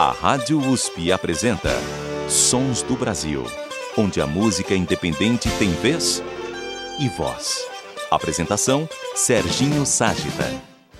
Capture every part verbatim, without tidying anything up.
A Rádio U S P apresenta Sons do Brasil, onde a música independente tem vez e voz. Apresentação, Serginho Ságita.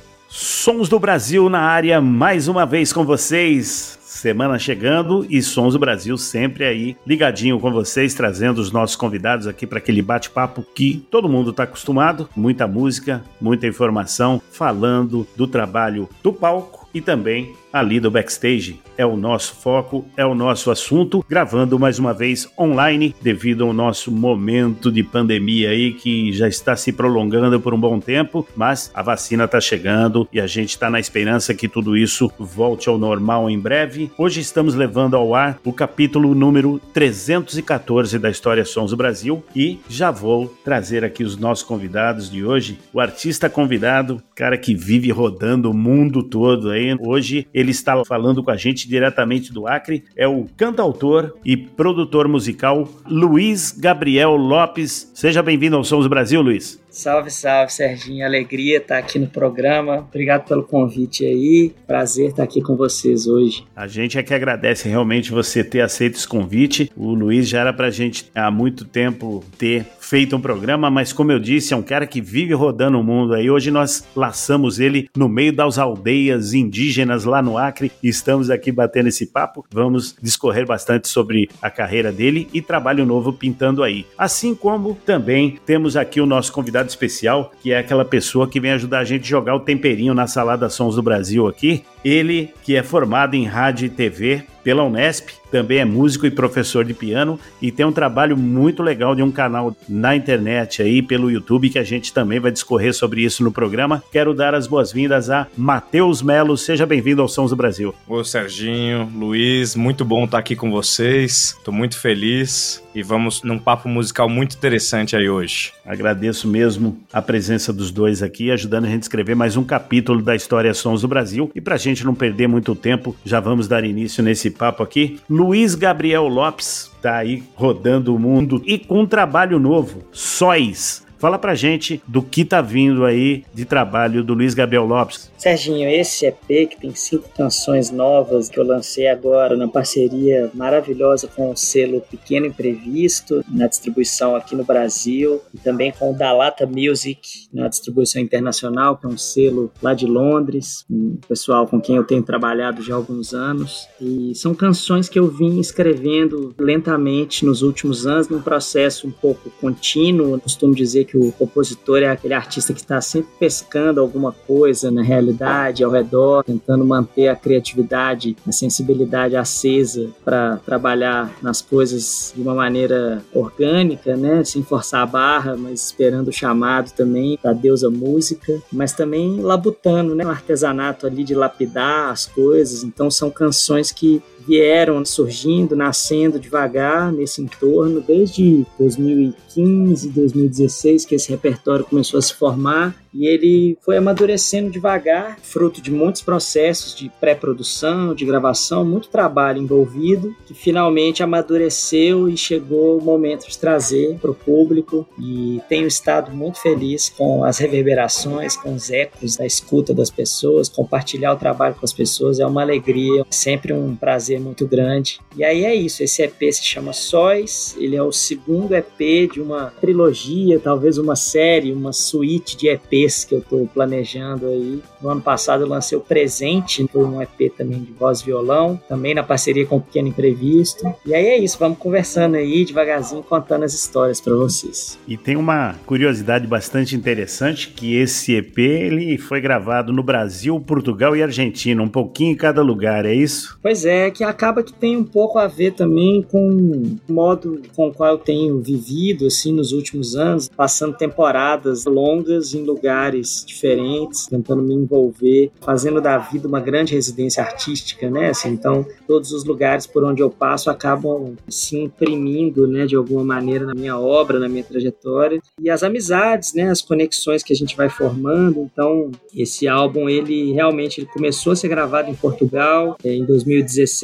Sons do Brasil na área, mais uma vez com vocês. Semana chegando e Sons do Brasil sempre aí ligadinho com vocês, trazendo os nossos convidados aqui para aquele bate-papo que todo mundo está acostumado. Muita música, muita informação, falando do trabalho do palco e também ali do backstage. É o nosso foco, é o nosso assunto, gravando mais uma vez online, devido ao nosso momento de pandemia aí, que já está se prolongando por um bom tempo, mas a vacina está chegando e a gente está na esperança que tudo isso volte ao normal em breve. Hoje estamos levando ao ar o capítulo número trezentos e catorze da História Sons do Brasil e já vou trazer aqui os nossos convidados de hoje. O artista convidado, cara que vive rodando o mundo todo aí, hoje ele está falando com a gente diretamente do Acre, é o cantautor e produtor musical Luiz Gabriel Lopes. Seja bem-vindo ao Sons do Brasil, Luiz. Salve, salve, Serginho. Alegria estar aqui no programa. Obrigado pelo convite aí. Prazer estar aqui com vocês hoje. A gente é que agradece realmente você ter aceito esse convite. O Luiz já era pra gente há muito tempo ter feito um programa, mas como eu disse, é um cara que vive rodando o mundo aí. Hoje nós laçamos ele no meio das aldeias indígenas lá no Acre e estamos aqui batendo esse papo. Vamos discorrer bastante sobre a carreira dele e trabalho novo pintando aí. Assim como também temos aqui o nosso convidado especial, que é aquela pessoa que vem ajudar a gente a jogar o temperinho na salada Sons do Brasil aqui. Ele que é formado em rádio e T V pela Unesp, também é músico e professor de piano e tem um trabalho muito legal de um canal na internet aí pelo YouTube que a gente também vai discorrer sobre isso no programa. Quero dar as boas-vindas a Matheus Melo. Seja bem-vindo ao Sons do Brasil. Ô Serginho, Luiz, muito bom estar aqui com vocês. Tô muito feliz e vamos num papo musical muito interessante aí hoje. Agradeço mesmo a presença dos dois aqui, ajudando a gente a escrever mais um capítulo da História Sons do Brasil. E pra gente não perder muito tempo, já vamos dar início nesse papo aqui. Luiz Gabriel Lopes tá aí rodando o mundo e com um trabalho novo, Sóis. Fala pra gente do que tá vindo aí de trabalho do Luiz Gabriel Lopes. Serginho, esse E P que tem cinco canções novas que eu lancei agora na parceria maravilhosa com o selo Pequeno Imprevisto, na distribuição aqui no Brasil, e também com o Dalata Music, na distribuição internacional, que é um selo lá de Londres, um pessoal com quem eu tenho trabalhado já há alguns anos. E são canções que eu vim escrevendo lentamente nos últimos anos, num processo um pouco contínuo. Eu costumo dizer que o compositor é aquele artista que está sempre pescando alguma coisa na realidade, ao redor, tentando manter a criatividade, a sensibilidade acesa para trabalhar nas coisas de uma maneira orgânica, né? Sem forçar a barra, mas esperando o chamado também da deusa música, mas também labutando, né? O artesanato ali de lapidar as coisas. Então são canções que vieram surgindo, nascendo devagar nesse entorno, desde dois mil e quinze, dois mil e dezesseis, que esse repertório começou a se formar, e ele foi amadurecendo devagar, fruto de muitos processos de pré-produção, de gravação, muito trabalho envolvido, que finalmente amadureceu e chegou o momento de trazer para o público, e tenho estado muito feliz com as reverberações, com os ecos da escuta das pessoas. Compartilhar o trabalho com as pessoas é uma alegria, sempre um prazer muito grande. E aí é isso, esse E P se chama Sóis, ele é o segundo E P de uma trilogia, talvez uma série, uma suíte de E Ps que eu estou planejando aí. No ano passado eu lancei o Presente, foi um E P também de voz e violão, também na parceria com o Pequeno Imprevisto. E aí é isso, vamos conversando aí devagarzinho, contando as histórias para vocês. E tem uma curiosidade bastante interessante, que esse E P ele foi gravado no Brasil, Portugal e Argentina, um pouquinho em cada lugar, é isso? Pois é, que acaba que tem um pouco a ver também com o modo com o qual eu tenho vivido assim nos últimos anos, passando temporadas longas em lugares diferentes, tentando me envolver, fazendo da vida uma grande residência artística, né? Assim, então, todos os lugares por onde eu passo acabam se imprimindo, né, de alguma maneira na minha obra, na minha trajetória. E as amizades, né, as conexões que a gente vai formando. Então, esse álbum, ele realmente ele começou a ser gravado em Portugal, em dois mil e dezesseis,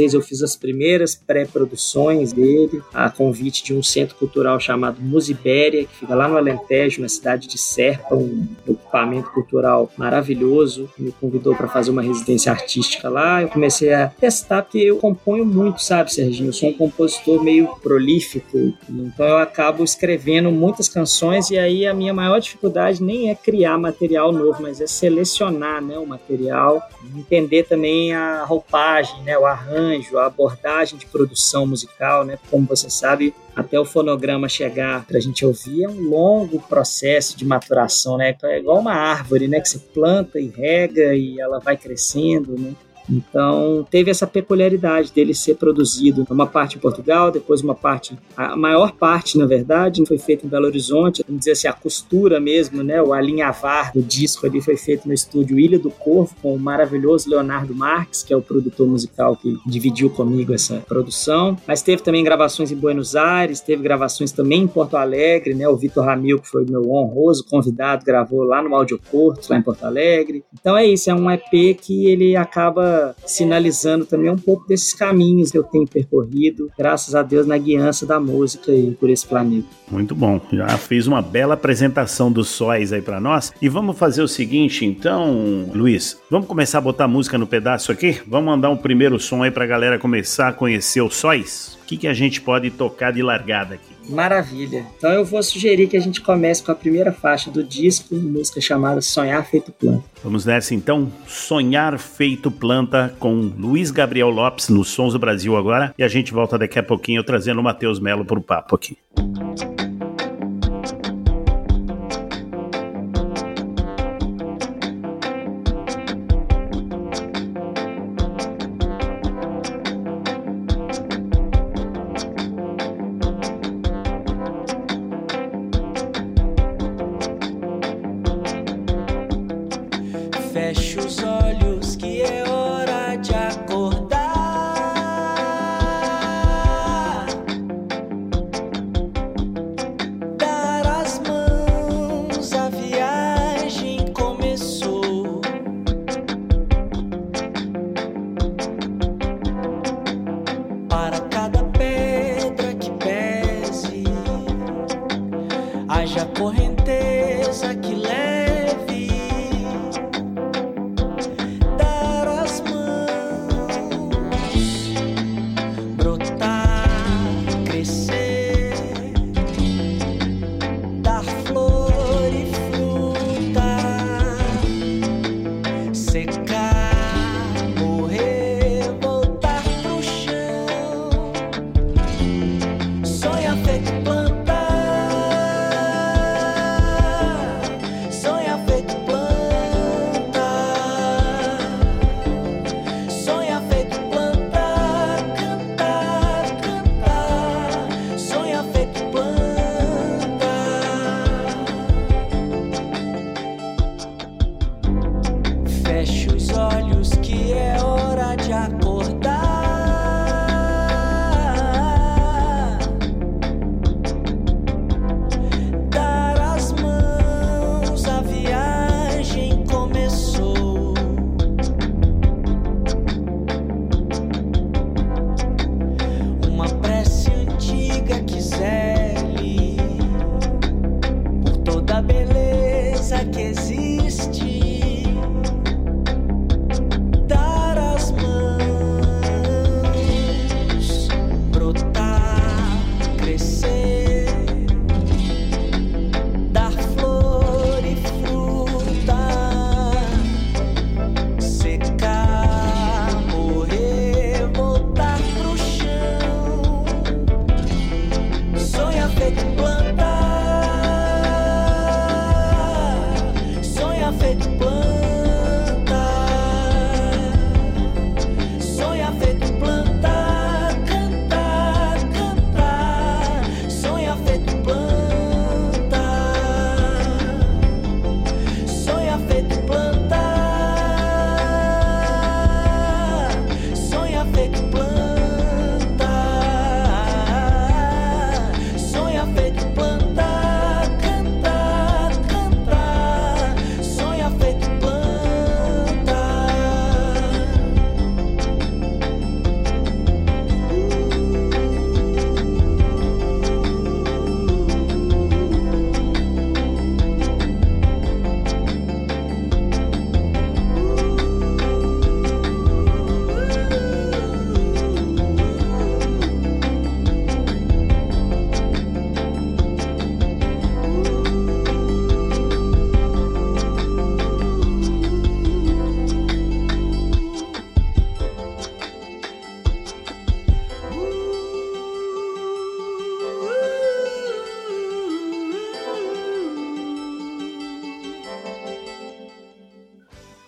seis eu fiz as primeiras pré-produções dele, a convite de um centro cultural chamado Musibéria, que fica lá no Alentejo, na cidade de Serpa, um equipamento cultural maravilhoso, me convidou para fazer uma residência artística lá. Eu comecei a testar, porque eu componho muito, sabe, Serginho? Eu sou um compositor meio prolífico, então eu acabo escrevendo muitas canções, e aí a minha maior dificuldade nem é criar material novo, mas é selecionar, né, o material, entender também a roupagem, né, o arranjo, a abordagem de produção musical, né? Como você sabe, até o fonograma chegar para a gente ouvir é um longo processo de maturação, né? É igual uma árvore, né, que você planta e rega e ela vai crescendo, né? Então teve essa peculiaridade dele ser produzido uma parte em Portugal, depois uma parte, a maior parte na verdade foi feita em Belo Horizonte, vamos dizer assim, a costura mesmo, né, o alinhavar do disco ali foi feito no estúdio Ilha do Corvo com o maravilhoso Leonardo Marques, que é o produtor musical que dividiu comigo essa produção, mas teve também gravações em Buenos Aires, teve gravações também em Porto Alegre, né, o Vitor Ramil, que foi meu honroso convidado, gravou lá no Audioporto, lá em Porto Alegre. Então é isso, é um E P que ele acaba sinalizando também um pouco desses caminhos que eu tenho percorrido, graças a Deus, na guiança da música e por esse planeta. Muito bom, já fez uma bela apresentação dos sóis aí pra nós, e vamos fazer o seguinte então, Luiz, vamos começar a botar música no pedaço aqui? Vamos mandar um primeiro som aí pra galera começar a conhecer os sóis? O que, que a gente pode tocar de largada aqui? Maravilha. Então eu vou sugerir que a gente comece com a primeira faixa do disco, música chamada Sonhar Feito Planta. Vamos nessa então, Sonhar Feito Planta, com Luiz Gabriel Lopes nos Sons do Brasil agora, e a gente volta daqui a pouquinho trazendo o Matheus Melo pro papo aqui. Feche os olhos que é hora de acordar, dar as mãos, a viagem começou. Para cada pedra que pese, haja correnteza que leve. Que existe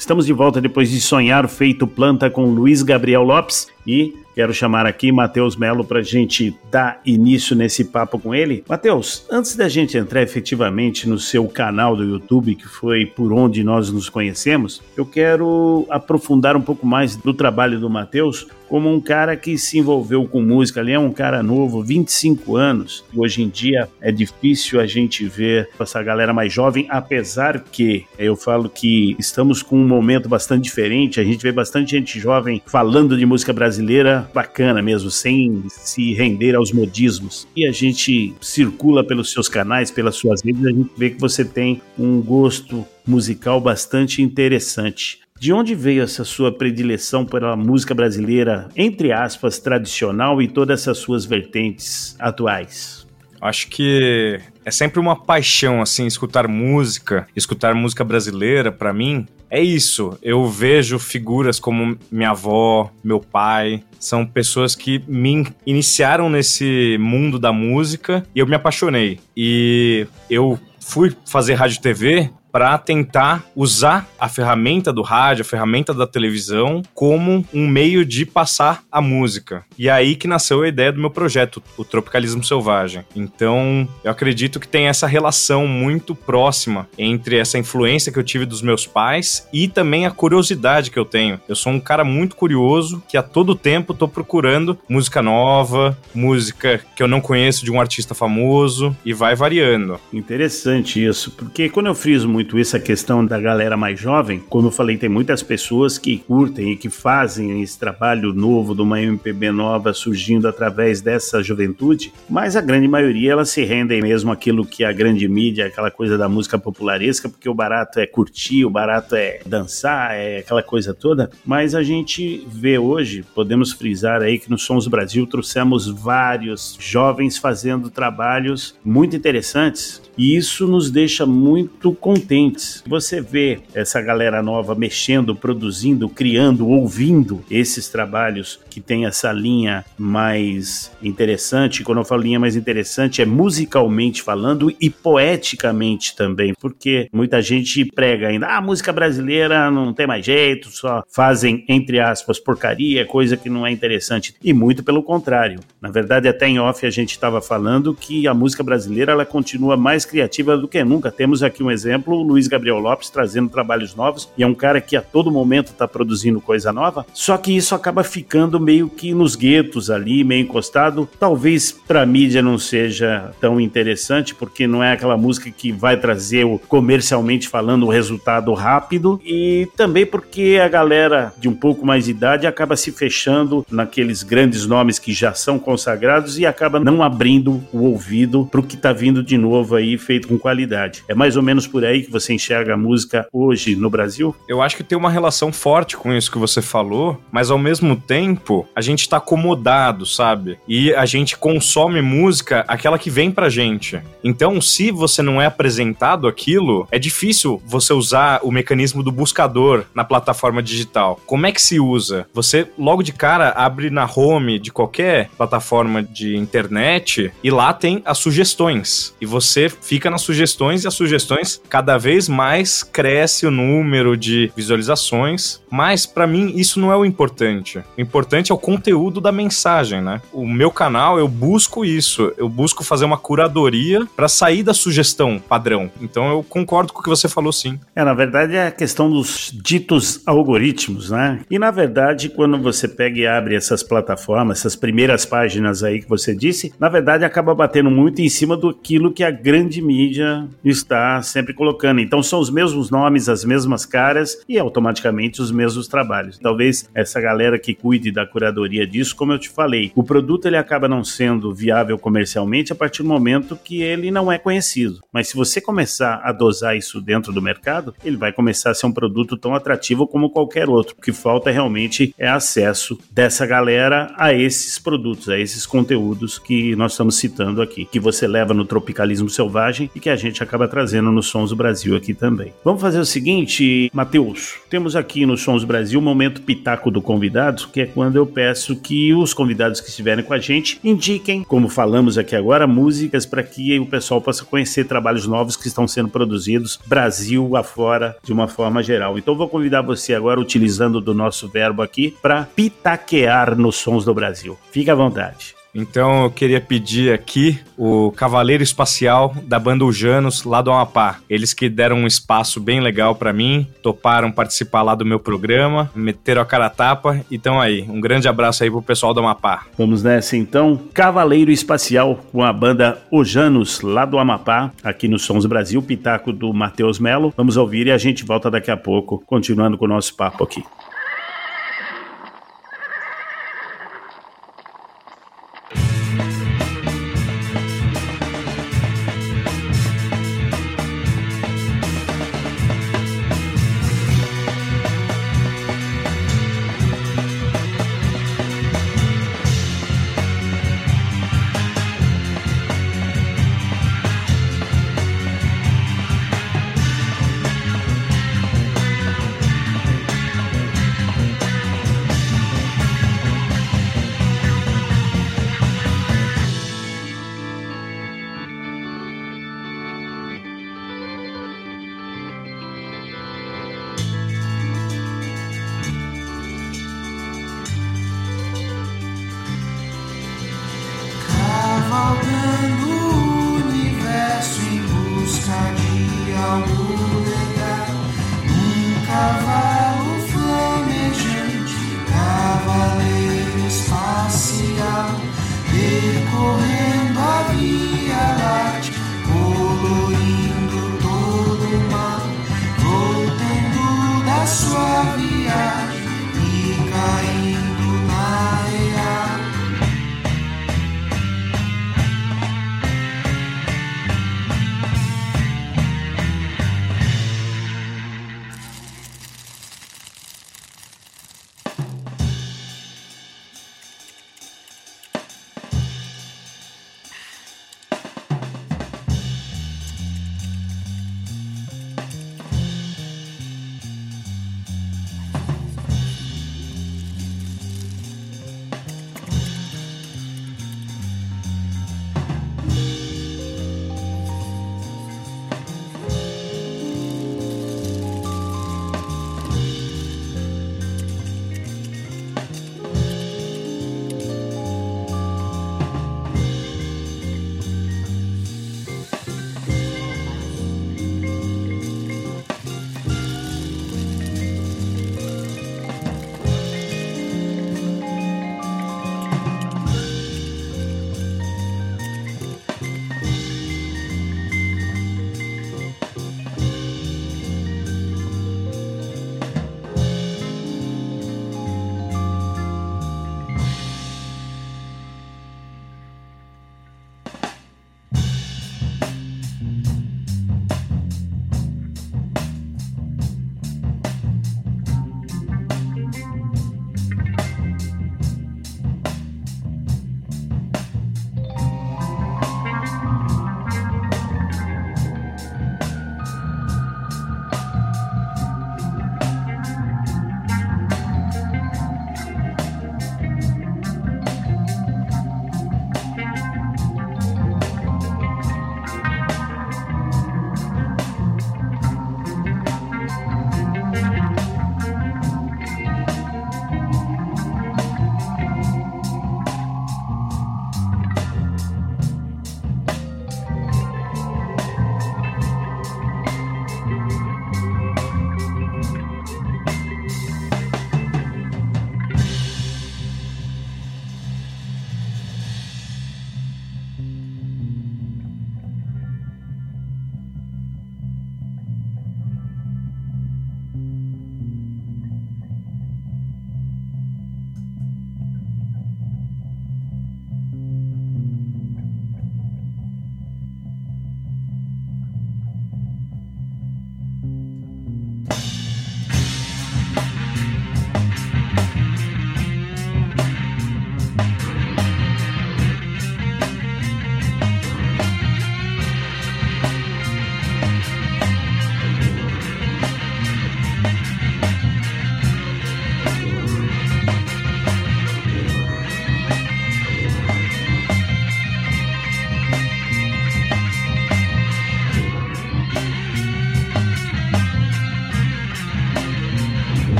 Estamos de volta depois de Sonhar Feito Planta com Luiz Gabriel Lopes e quero chamar aqui Matheus Melo para a gente dar início nesse papo com ele. Matheus, antes da gente entrar efetivamente no seu canal do YouTube, que foi por onde nós nos conhecemos, eu quero aprofundar um pouco mais do trabalho do Matheus como um cara que se envolveu com música. Ele é um cara novo, vinte e cinco anos. Hoje em dia é difícil a gente ver essa galera mais jovem, apesar que eu falo que estamos com um momento bastante diferente. A gente vê bastante gente jovem falando de música brasileira bacana mesmo, sem se render aos modismos. E a gente circula pelos seus canais, pelas suas redes, a gente vê que você tem um gosto musical bastante interessante. De onde veio essa sua predileção pela música brasileira, entre aspas, tradicional e todas essas suas vertentes atuais? Acho que é sempre uma paixão, assim, escutar música, escutar música brasileira, pra mim, é isso. Eu vejo figuras como minha avó, meu pai, são pessoas que me iniciaram nesse mundo da música e eu me apaixonei. E eu fui fazer rádio e T V para tentar usar a ferramenta do rádio, a ferramenta da televisão, como um meio de passar a música. E é aí que nasceu a ideia do meu projeto, o Tropicalismo Selvagem. Então, eu acredito que tem essa relação muito próxima entre essa influência que eu tive dos meus pais e também a curiosidade que eu tenho. Eu sou um cara muito curioso, que a todo tempo tô procurando música nova, música que eu não conheço de um artista famoso, e vai variando. Interessante isso, porque quando eu friso muito muito isso, a questão da galera mais jovem, como eu falei, tem muitas pessoas que curtem e que fazem esse trabalho novo de uma M P B nova surgindo através dessa juventude, mas a grande maioria elas se rendem mesmo àquilo que a grande mídia, aquela coisa da música popularesca, porque o barato é curtir, o barato é dançar, é aquela coisa toda, mas a gente vê hoje, podemos frisar aí que no Sons do Brasil trouxemos vários jovens fazendo trabalhos muito interessantes, e isso nos deixa muito contentes. Você vê essa galera nova mexendo, produzindo, criando, ouvindo esses trabalhos que tem essa linha mais interessante. Quando eu falo linha mais interessante, é musicalmente falando e poeticamente também, porque muita gente prega ainda, ah, a música brasileira não tem mais jeito, só fazem, entre aspas, porcaria, coisa que não é interessante. E muito pelo contrário. Na verdade, até em off a gente estava falando que a música brasileira ela continua mais criativa do que nunca. Temos aqui um exemplo, o Luiz Gabriel Lopes trazendo trabalhos novos, e é um cara que a todo momento está produzindo coisa nova, só que isso acaba ficando meio que nos guetos ali, meio encostado. Talvez para a mídia não seja tão interessante, porque não é aquela música que vai trazer, o, comercialmente falando, o resultado rápido, e também porque a galera de um pouco mais de idade acaba se fechando naqueles grandes nomes que já são consagrados e acaba não abrindo o ouvido para o que está vindo de novo aí, feito com qualidade. É mais ou menos por aí que você enxerga a música hoje no Brasil? Eu acho que tem uma relação forte com isso que você falou, mas ao mesmo tempo a gente tá acomodado, sabe? E a gente consome música, aquela que vem pra gente. Então, se você não é apresentado aquilo, é difícil você usar o mecanismo do buscador na plataforma digital. Como é que se usa? Você logo de cara abre na home de qualquer plataforma de internet e lá tem as sugestões. E você fica nas sugestões e as sugestões cada vez mais cresce o número de visualizações, mas pra mim isso não é o importante. O importante é o conteúdo da mensagem, né? O meu canal, eu busco isso, eu busco fazer uma curadoria pra sair da sugestão padrão. Então eu concordo com o que você falou, sim. É, na verdade é a questão dos ditos algoritmos, né? E na verdade, quando você pega e abre essas plataformas, essas primeiras páginas aí que você disse, na verdade acaba batendo muito em cima do aquilo que a grande mídia está sempre colocando. Então são os mesmos nomes, as mesmas caras e automaticamente os mesmos trabalhos. Talvez essa galera que cuide da curadoria disso, como eu te falei, o produto ele acaba não sendo viável comercialmente a partir do momento que ele não é conhecido. Mas se você começar a dosar isso dentro do mercado, ele vai começar a ser um produto tão atrativo como qualquer outro. O que falta realmente é acesso dessa galera a esses produtos, a esses conteúdos que nós estamos citando aqui, que você leva no Tropicalismo Selvagem e que a gente acaba trazendo nos Sons do Brasil. Brasil aqui também. Vamos fazer o seguinte, Matheus, temos aqui no Sons do Brasil o momento pitaco do convidado, que é quando eu peço que os convidados que estiverem com a gente indiquem, como falamos aqui agora, músicas para que o pessoal possa conhecer trabalhos novos que estão sendo produzidos Brasil afora de uma forma geral. Então vou convidar você agora, utilizando do nosso verbo aqui, para pitaquear nos Sons do Brasil. Fique à vontade. Então eu queria pedir aqui o Cavaleiro Espacial da banda Ujanos, lá do Amapá. Eles que deram um espaço bem legal pra mim, toparam participar lá do meu programa, meteram a cara a tapa, e tão aí. Um grande abraço aí pro pessoal do Amapá. Vamos nessa então, Cavaleiro Espacial com a banda Ujanos, lá do Amapá, aqui no Sons do Brasil, pitaco do Matheus Melo. Vamos ouvir e a gente volta daqui a pouco, continuando com o nosso papo aqui.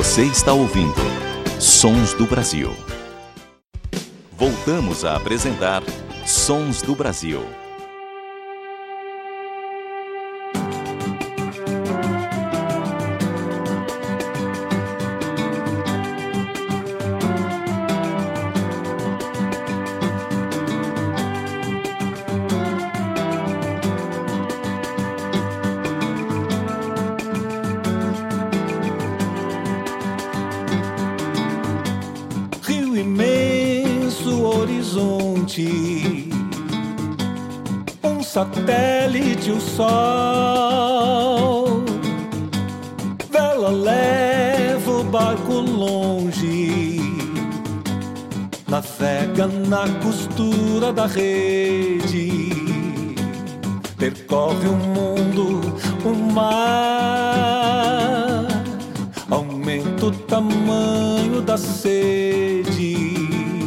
Você está ouvindo Sons do Brasil. Voltamos a apresentar Sons do Brasil. Um satélite, o sol, vela leva o barco longe, navega na costura da rede, percorre o mundo, o mar, aumenta o tamanho da sede.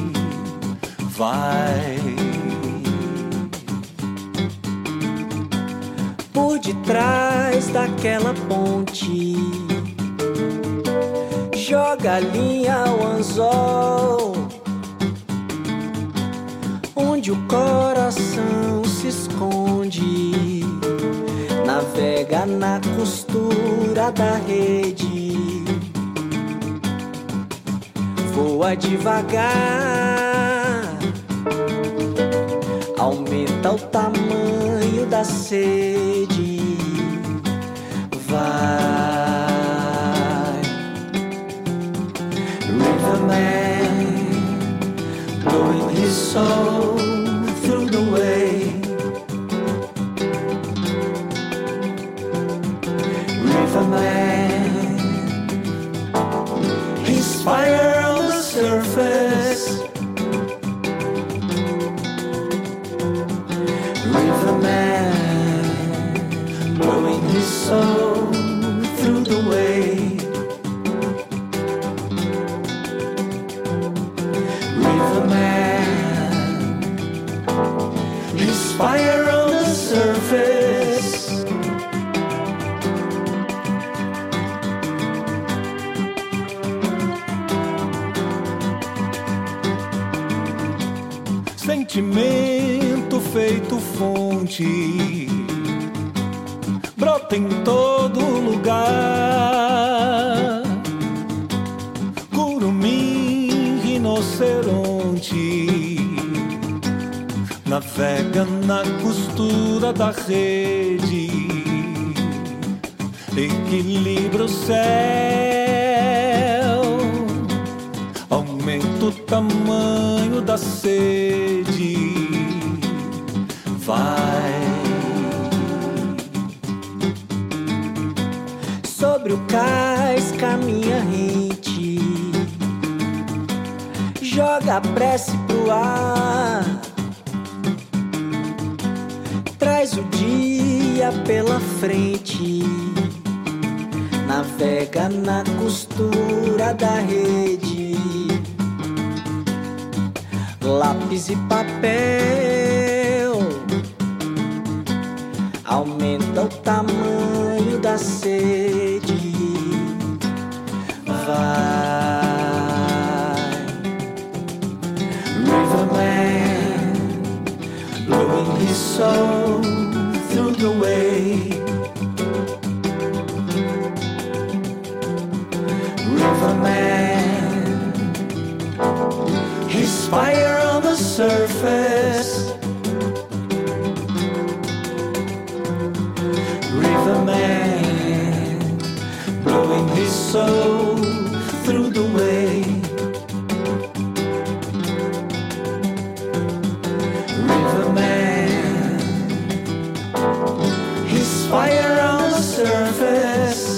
Vai por detrás daquela ponte, joga a linha ao anzol, onde o coração se esconde, navega na costura da rede, voa devagar, aumenta o tamanho da sede. Vai, Riverman, blowing his soul through the wave. Riverman, he's fire on the surface. Riverman, blowing his soul through the wave. Riverman, he's fire on the surface. Sentimento feito fonte, brota em todo lugar. Curumim, rinoceronte, navega na costura da rede, equilibra o céu, aumenta o tamanho da sede. Vai sobre o cais caminha rente, joga a prece pro ar, traz o dia pela frente, navega na costura da rede, lápis e papel, aumenta o tamanho da sede. Vai, Riverman, blowing his soul through the wave. Riverman, he's fire on the surface. Riverman, blowing his soul through the wave. Riverman, he's fire on the surface.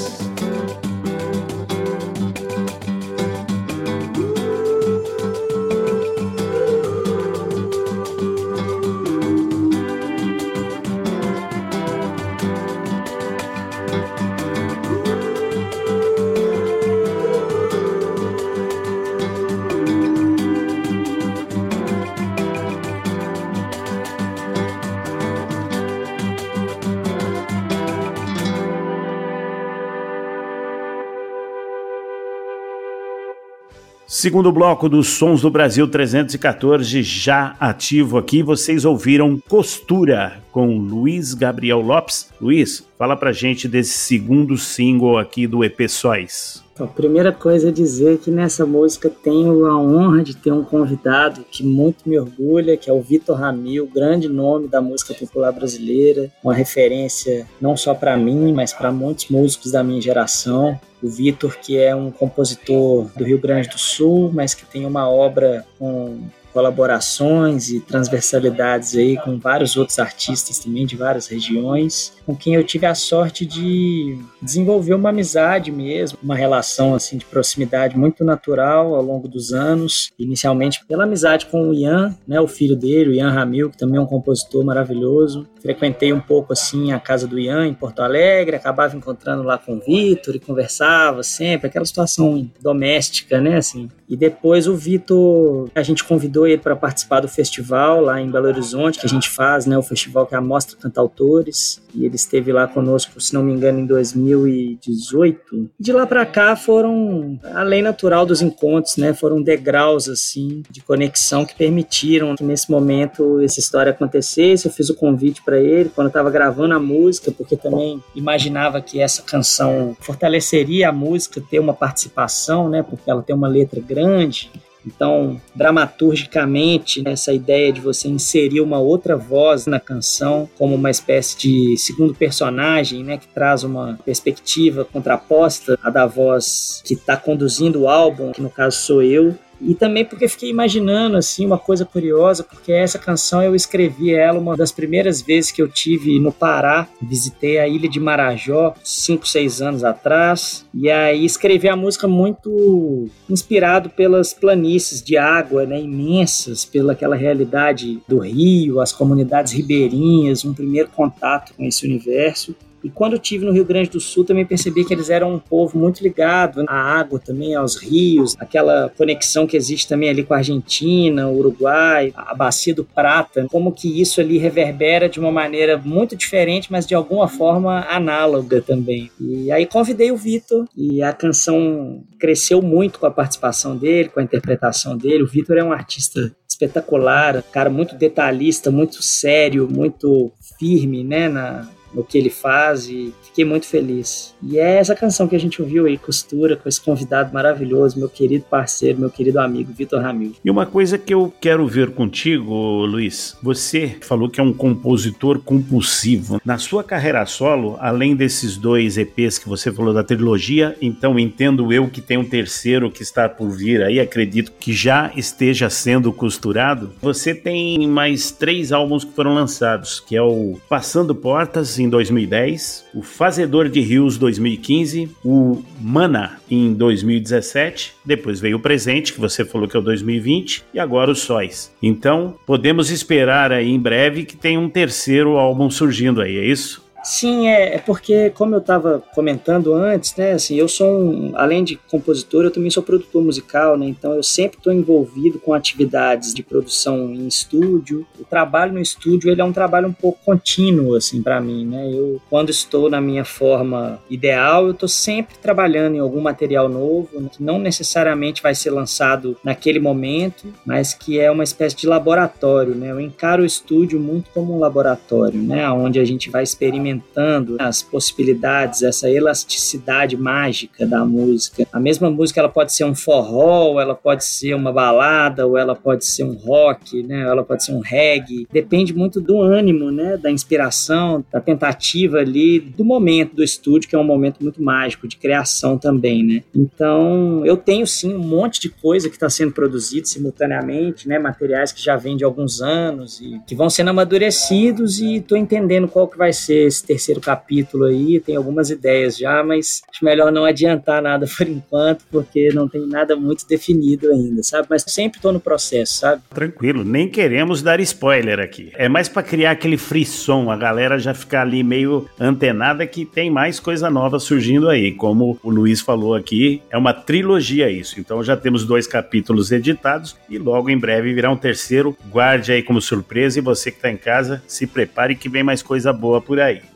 Segundo bloco dos Sons do Brasil trezentos e quatorze, já ativo aqui, vocês ouviram Costura com Luiz Gabriel Lopes. Luiz, fala pra gente desse segundo single aqui do E P Sóis. A primeira coisa é dizer que nessa música tenho a honra de ter um convidado que muito me orgulha, que é o Vitor Ramil, grande nome da música popular brasileira, uma referência não só para mim, mas para muitos músicos da minha geração. O Vitor, que é um compositor do Rio Grande do Sul, mas que tem uma obra com colaborações e transversalidades aí com vários outros artistas também de várias regiões, com quem eu tive a sorte de desenvolver uma amizade mesmo, uma relação assim de proximidade muito natural ao longo dos anos, inicialmente pela amizade com o Ian, né, o filho dele, o Ian Ramil, que também é um compositor maravilhoso. Frequentei um pouco assim a casa do Ian em Porto Alegre, acabava encontrando lá com o Vitor e conversava sempre, aquela situação doméstica, né, assim. E depois o Vitor, a gente convidou ele para participar do festival lá em Belo Horizonte, que a gente faz, né, o festival que é a Mostra Cantautores, e ele esteve lá conosco, se não me engano, em dois mil e dezoito. De lá para cá foram a lei natural dos encontros, né, foram degraus assim de conexão que permitiram que nesse momento essa história acontecesse. Eu fiz o convite para ele quando eu estava gravando a música, porque também imaginava que essa canção fortaleceria a música, ter uma participação, né, porque ela tem uma letra grande. Então, dramaturgicamente, essa ideia de você inserir uma outra voz na canção como uma espécie de segundo personagem, né, que traz uma perspectiva contraposta à da voz que está conduzindo o álbum, que no caso sou eu. E também porque fiquei imaginando assim, uma coisa curiosa, porque essa canção eu escrevi ela uma das primeiras vezes que eu tive no Pará. Visitei a ilha de Marajó cinco, seis anos atrás, e aí escrevi a música muito inspirado pelas planícies de água, né, imensas, pela aquela realidade do rio, as comunidades ribeirinhas, um primeiro contato com esse universo. E quando eu estive no Rio Grande do Sul, também percebi que eles eram um povo muito ligado à água também, aos rios, aquela conexão que existe também ali com a Argentina, o Uruguai, a Bacia do Prata, como que isso ali reverbera de uma maneira muito diferente, mas de alguma forma análoga também. E aí convidei o Vitor, e a canção cresceu muito com a participação dele, com a interpretação dele. O Vitor é um artista espetacular, um cara muito detalhista, muito sério, muito firme, né, na... no que ele faz, e fiquei muito feliz. E é essa canção que a gente ouviu aí, Costura, com esse convidado maravilhoso, meu querido parceiro, meu querido amigo, Vitor Ramil. E uma coisa que eu quero ver contigo, Luiz, você falou que é um compositor compulsivo. Na sua carreira solo, além desses dois E Pês que você falou da trilogia, então entendo eu que tem um terceiro que está por vir aí, acredito que já esteja sendo costurado. Você tem mais três álbuns que foram lançados, que é o Passando Portas, em dois mil e dez, o Fazedor de Rios dois mil e quinze, o Mana em dois mil e dezessete, depois veio o Presente, que você falou que é o dois mil e vinte, e agora o Sóis. Então, podemos esperar aí em breve que tem um terceiro álbum surgindo aí, é isso? Sim, é, é porque, como eu estava comentando antes, né, assim, eu sou um, além de compositor, eu também sou produtor musical, né, então eu sempre estou envolvido com atividades de produção em estúdio. O trabalho no estúdio, ele é um trabalho um pouco contínuo, assim, para mim, né, eu, quando estou na minha forma ideal, eu estou sempre trabalhando em algum material novo, né, que não necessariamente vai ser lançado naquele momento, mas que é uma espécie de laboratório, né, eu encaro o estúdio muito como um laboratório, né, onde a gente vai experimentar as possibilidades, essa elasticidade mágica da música. A mesma música, ela pode ser um forró, ela pode ser uma balada, ou ela pode ser um rock, né? Ela pode ser um reggae. Depende muito do ânimo, né? Da inspiração, da tentativa ali, do momento do estúdio, que é um momento muito mágico, de criação também, né? Então, eu tenho sim um monte de coisa que está sendo produzido simultaneamente, né? Materiais que já vêm de alguns anos e que vão sendo amadurecidos, e estou entendendo qual que vai ser esse terceiro capítulo aí. Tem algumas ideias já, mas acho melhor não adiantar nada por enquanto, porque não tem nada muito definido ainda, sabe? Mas sempre tô no processo, sabe? Tranquilo, nem queremos dar spoiler aqui. É mais pra criar aquele frisson, a galera já ficar ali meio antenada que tem mais coisa nova surgindo aí. Como o Luiz falou aqui, é uma trilogia isso. Então já temos dois capítulos editados e logo em breve virá um terceiro. Guarde aí como surpresa, e você que tá em casa, se prepare que vem mais coisa boa por aí.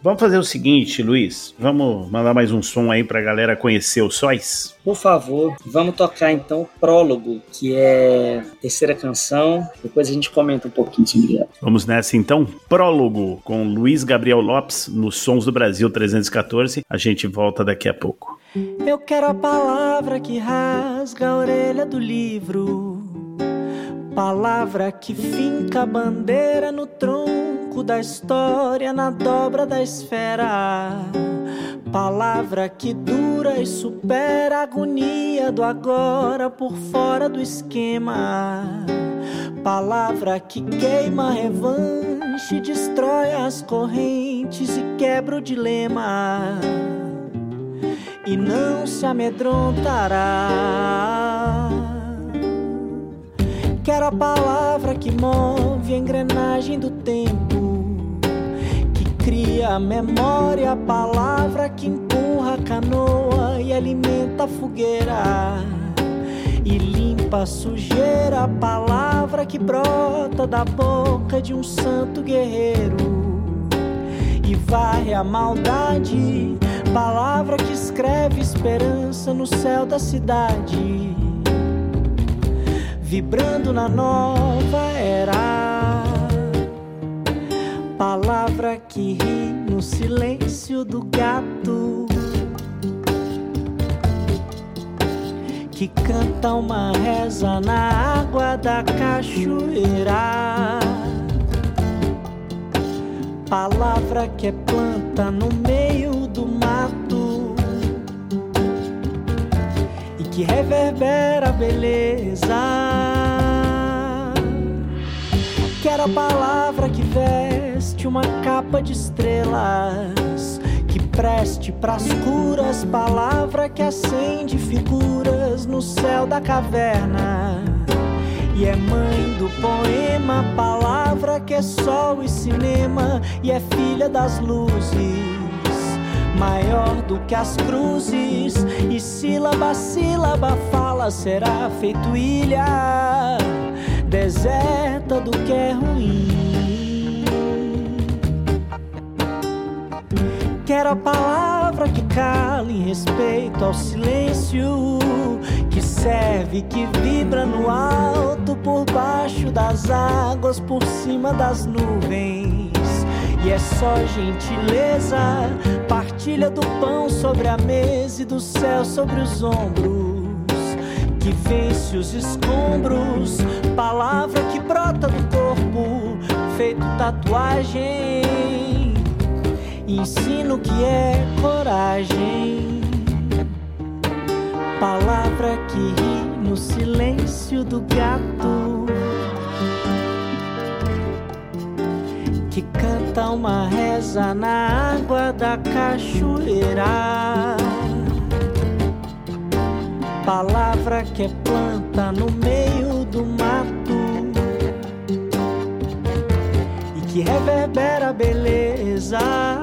Vamos fazer o seguinte, Luiz, vamos mandar mais um som aí pra galera conhecer o Sóis? Por favor, vamos tocar então o Prólogo, que é a terceira canção, depois a gente comenta um pouquinho sobre ela. Vamos nessa então, Prólogo, com Luiz Gabriel Lopes, no Sons do Brasil trezentos e catorze, a gente volta daqui a pouco. Eu quero a palavra que rasga a orelha do livro, palavra que finca a bandeira no tronco da história, na dobra da esfera, palavra que dura e supera a agonia do agora por fora do esquema, palavra que queima a revanche, destrói as correntes e quebra o dilema, e não se amedrontará. Quero a palavra que move a engrenagem do tempo, que cria a memória, a palavra que empurra a canoa e alimenta a fogueira, e limpa a sujeira, a palavra que brota da boca de um santo guerreiro e varre a maldade, palavra que escreve esperança no céu da cidade, vibrando na nova era, palavra que ri no silêncio do gato, que canta uma reza na água da cachoeira, palavra que é planta no meio do mato e que reverbera a beleza. Quero a palavra que veste uma capa de estrelas, que preste pras curas, palavra que acende figuras no céu da caverna e é mãe do poema, palavra que é sol e cinema e é filha das luzes, maior do que as cruzes, e sílaba a sílaba fala, será feito ilha deserta do que é ruim. Quero a palavra que cala em respeito ao silêncio, que serve, que vibra no alto, por baixo das águas, por cima das nuvens, e é só gentileza, partilha do pão sobre a mesa e do céu sobre os ombros, que vence os escombros, palavra que brota do corpo, feito tatuagem, ensino que é coragem, palavra que ri no silêncio do gato, que canta uma reza na água da cachoeira, palavra que é planta no meio do mato e que reverbera a beleza.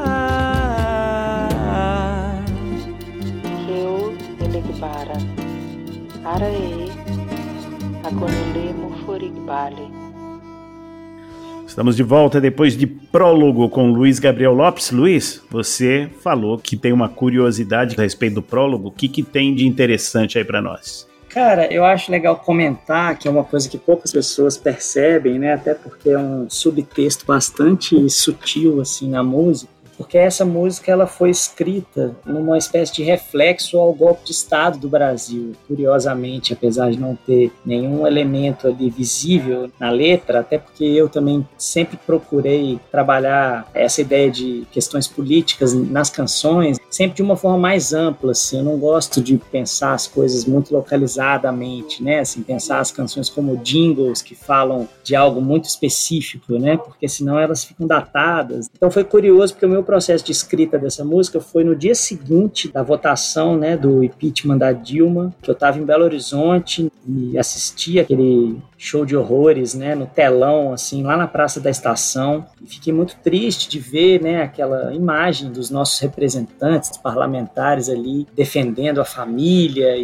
Eu elegbara, arae, agonele muforigbale. Estamos de volta depois de Prólogo com Luiz Gabriel Lopes. Luiz, você falou que tem uma curiosidade a respeito do Prólogo. O que, que tem de interessante aí para nós? Cara, eu acho legal comentar que é uma coisa que poucas pessoas percebem, né? Até porque é um subtexto bastante sutil assim na música. Porque essa música ela foi escrita numa espécie de reflexo ao golpe de Estado do Brasil. Curiosamente, apesar de não ter nenhum elemento ali visível na letra, até porque eu também sempre procurei trabalhar essa ideia de questões políticas nas canções, sempre de uma forma mais ampla, assim. Eu não gosto de pensar as coisas muito localizadamente, né? Assim, pensar as canções como jingles que falam de algo muito específico, né? Porque senão elas ficam datadas. Então foi curioso porque o meu processo de escrita dessa música foi no dia seguinte da votação, né, do impeachment da Dilma, que eu estava em Belo Horizonte e assisti aquele show de horrores, né, no telão, assim, lá na Praça da Estação. E fiquei muito triste de ver, né, aquela imagem dos nossos representantes parlamentares ali defendendo a família e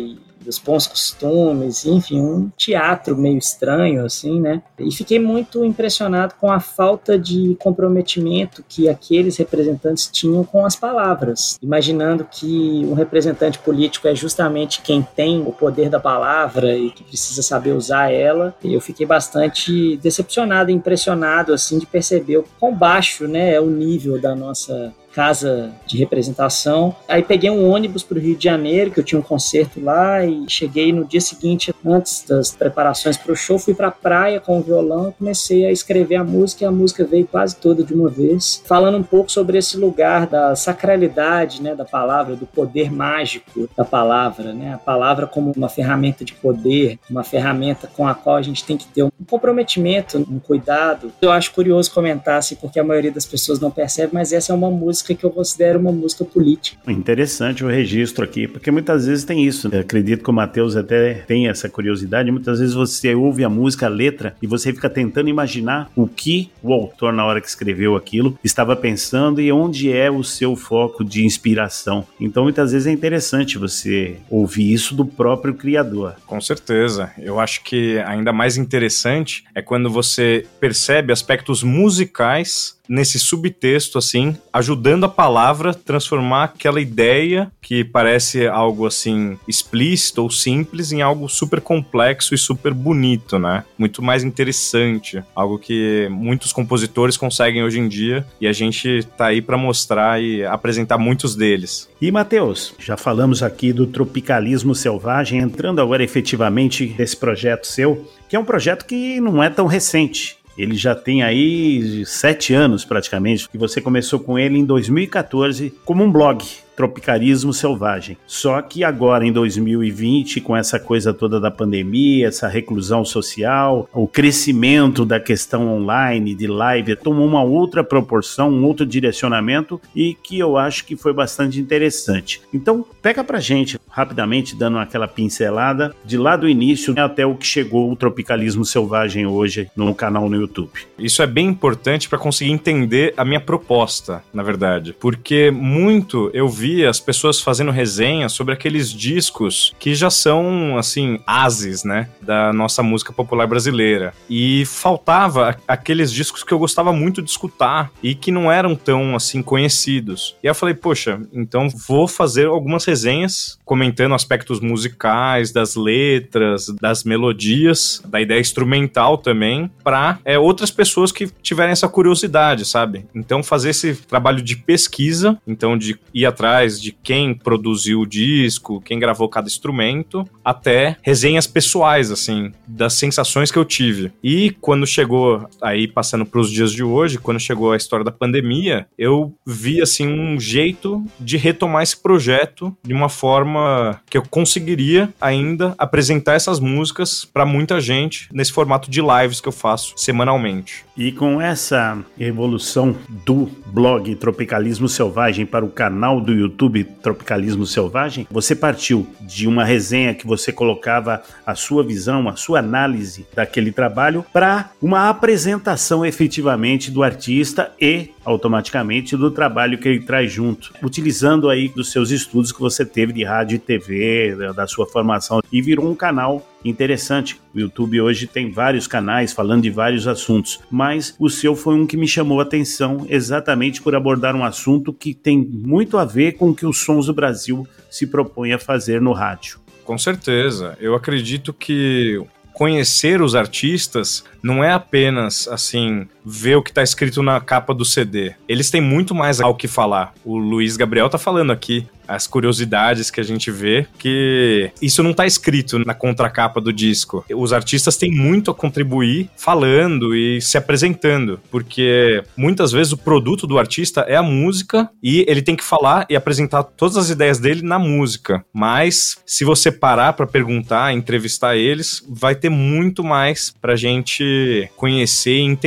dos bons costumes, enfim, um teatro meio estranho, assim, né? E fiquei muito impressionado com a falta de comprometimento que aqueles representantes tinham com as palavras, imaginando que um representante político é justamente quem tem o poder da palavra e que precisa saber usar ela. E eu fiquei bastante decepcionado e impressionado, assim, de perceber o quão baixo, né, é o nível da nossa casa de representação. Aí peguei um ônibus para o Rio de Janeiro, que eu tinha um concerto lá, e cheguei no dia seguinte, antes das preparações para o show, fui para a praia com o violão, comecei a escrever a música, e a música veio quase toda de uma vez, falando um pouco sobre esse lugar da sacralidade, né, da palavra, do poder mágico da palavra, né, a palavra como uma ferramenta de poder, uma ferramenta com a qual a gente tem que ter um comprometimento, um cuidado. Eu acho curioso comentar, assim, porque a maioria das pessoas não percebe, mas essa é uma música que eu considero uma música política. Interessante o registro aqui, porque muitas vezes tem isso. Eu acredito que o Matheus até tem essa curiosidade. Muitas vezes você ouve a música, a letra, e você fica tentando imaginar o que o autor, na hora que escreveu aquilo, estava pensando e onde é o seu foco de inspiração. Então, muitas vezes é interessante você ouvir isso do próprio criador. Com certeza. Eu acho que ainda mais interessante é quando você percebe aspectos musicais nesse subtexto, assim, ajudando a palavra a transformar aquela ideia que parece algo, assim, explícito ou simples em algo super complexo e super bonito, né? Muito mais interessante. Algo que muitos compositores conseguem hoje em dia e a gente tá aí para mostrar e apresentar muitos deles. E, Matheus, já falamos aqui do Tropicalismo Selvagem, entrando agora efetivamente nesse projeto seu, que é um projeto que não é tão recente. Ele já tem aí sete anos praticamente, que você começou com ele em dois mil e catorze como um blog, Tropicalismo Selvagem. Só que agora, em dois mil e vinte, com essa coisa toda da pandemia, essa reclusão social, o crescimento da questão online, de live, tomou uma outra proporção, um outro direcionamento e que eu acho que foi bastante interessante. Então, pega pra gente, rapidamente, dando aquela pincelada, de lá do início até o que chegou o Tropicalismo Selvagem hoje no canal no YouTube. Isso é bem importante para conseguir entender a minha proposta, na verdade, porque muito eu vi as pessoas fazendo resenhas sobre aqueles discos que já são, assim, ases, né, da nossa música popular brasileira. E faltava aqueles discos que eu gostava muito de escutar e que não eram tão, assim, conhecidos. E aí eu falei, poxa, então vou fazer algumas resenhas comentando aspectos musicais, das letras, das melodias, da ideia instrumental também, para é, outras pessoas que tiverem essa curiosidade, sabe? Então fazer esse trabalho de pesquisa, então de ir atrás de quem produziu o disco, quem gravou cada instrumento, até resenhas pessoais, assim, das sensações que eu tive. E quando chegou, aí passando para os dias de hoje, quando chegou a história da pandemia, eu vi, assim, um jeito de retomar esse projeto de uma forma que eu conseguiria ainda apresentar essas músicas para muita gente nesse formato de lives que eu faço semanalmente. E com essa evolução do blog Tropicalismo Selvagem para o canal do YouTube Tropicalismo Selvagem, você partiu de uma resenha que você colocava a sua visão, a sua análise daquele trabalho para uma apresentação efetivamente do artista e automaticamente do trabalho que ele traz junto, utilizando aí dos seus estudos que você teve de rádio e T V, da sua formação, e virou um canal interessante. O YouTube hoje tem vários canais falando de vários assuntos, mas o seu foi um que me chamou a atenção exatamente por abordar um assunto que tem muito a ver com o que os Sons do Brasil se propõe a fazer no rádio. Com certeza. Eu acredito que conhecer os artistas não é apenas, assim, ver o que está escrito na capa do C D. Eles têm muito mais ao que falar. O Luiz Gabriel tá falando aqui as curiosidades que a gente vê, que isso não tá escrito na contracapa do disco. Os artistas têm muito a contribuir falando e se apresentando, porque muitas vezes o produto do artista é a música e ele tem que falar e apresentar todas as ideias dele na música. Mas se você parar para perguntar, entrevistar eles, vai ter muito mais pra gente conhecer e entender da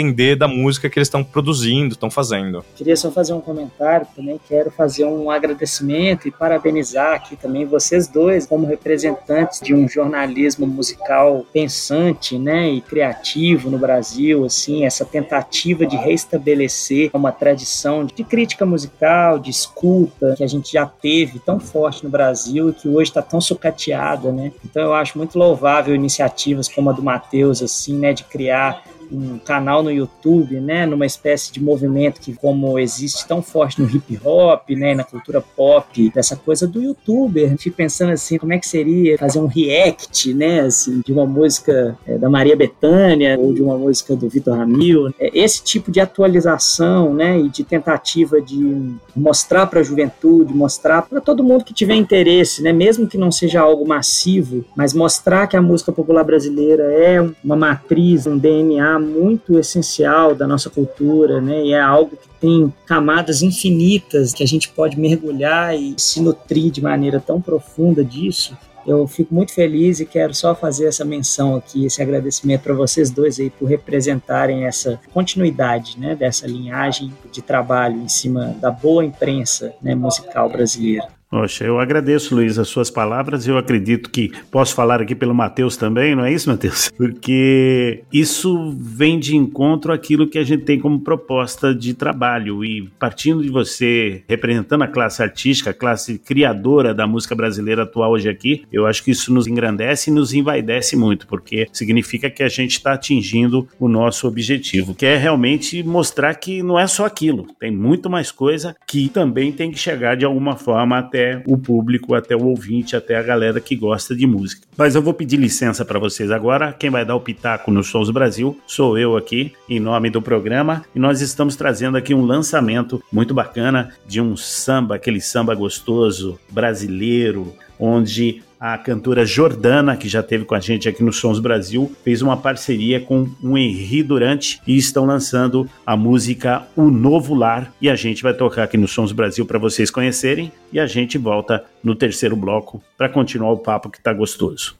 música que eles estão produzindo, estão fazendo. Queria só fazer um comentário também, quero fazer um agradecimento e parabenizar aqui também vocês dois como representantes de um jornalismo musical pensante, né, e criativo no Brasil, assim, essa tentativa de reestabelecer uma tradição de crítica musical, de escuta, que a gente já teve tão forte no Brasil e que hoje está tão sucateada, né? Então eu acho muito louvável iniciativas como a do Matheus, assim, né, de criar um canal no YouTube, né, numa espécie de movimento que, como existe tão forte no hip hop, né, na cultura pop, dessa coisa do youtuber. Fico pensando assim, como é que seria fazer um react, né, assim, de uma música é, da Maria Bethânia ou de uma música do Vitor Ramil. É, esse tipo de atualização, né, e de tentativa de mostrar para a juventude, mostrar para todo mundo que tiver interesse, né, mesmo que não seja algo massivo, mas mostrar que a música popular brasileira é uma matriz, um D N A muito essencial da nossa cultura, né? E é algo que tem camadas infinitas que a gente pode mergulhar e se nutrir de maneira tão profunda disso. Eu fico muito feliz e quero só fazer essa menção aqui, esse agradecimento para vocês dois aí por representarem essa continuidade, né, dessa linhagem de trabalho em cima da boa imprensa, né, musical brasileira. Poxa, eu agradeço, Luiz, as suas palavras. Eu acredito que posso falar aqui pelo Matheus também, não é isso, Matheus? Porque isso vem de encontro àquilo que a gente tem como proposta de trabalho. E partindo de você, representando a classe artística, a classe criadora da música brasileira atual hoje aqui, eu acho que isso nos engrandece e nos envaidece muito, porque significa que a gente está atingindo o nosso objetivo, que é realmente mostrar que não é só aquilo, tem muito mais coisa que também tem que chegar de alguma forma até o público, até o ouvinte, até a galera que gosta de música. Mas eu vou pedir licença para vocês agora. Quem vai dar o pitaco no Sons do Brasil sou eu aqui, em nome do programa, e nós estamos trazendo aqui um lançamento muito bacana de um samba, aquele samba gostoso, brasileiro, onde a cantora Jordana, que já esteve com a gente aqui no Sons Brasil, fez uma parceria com o Henri Durante e estão lançando a música O Novo Lar, e a gente vai tocar aqui no Sons Brasil para vocês conhecerem, e a gente volta no terceiro bloco para continuar o papo que tá gostoso.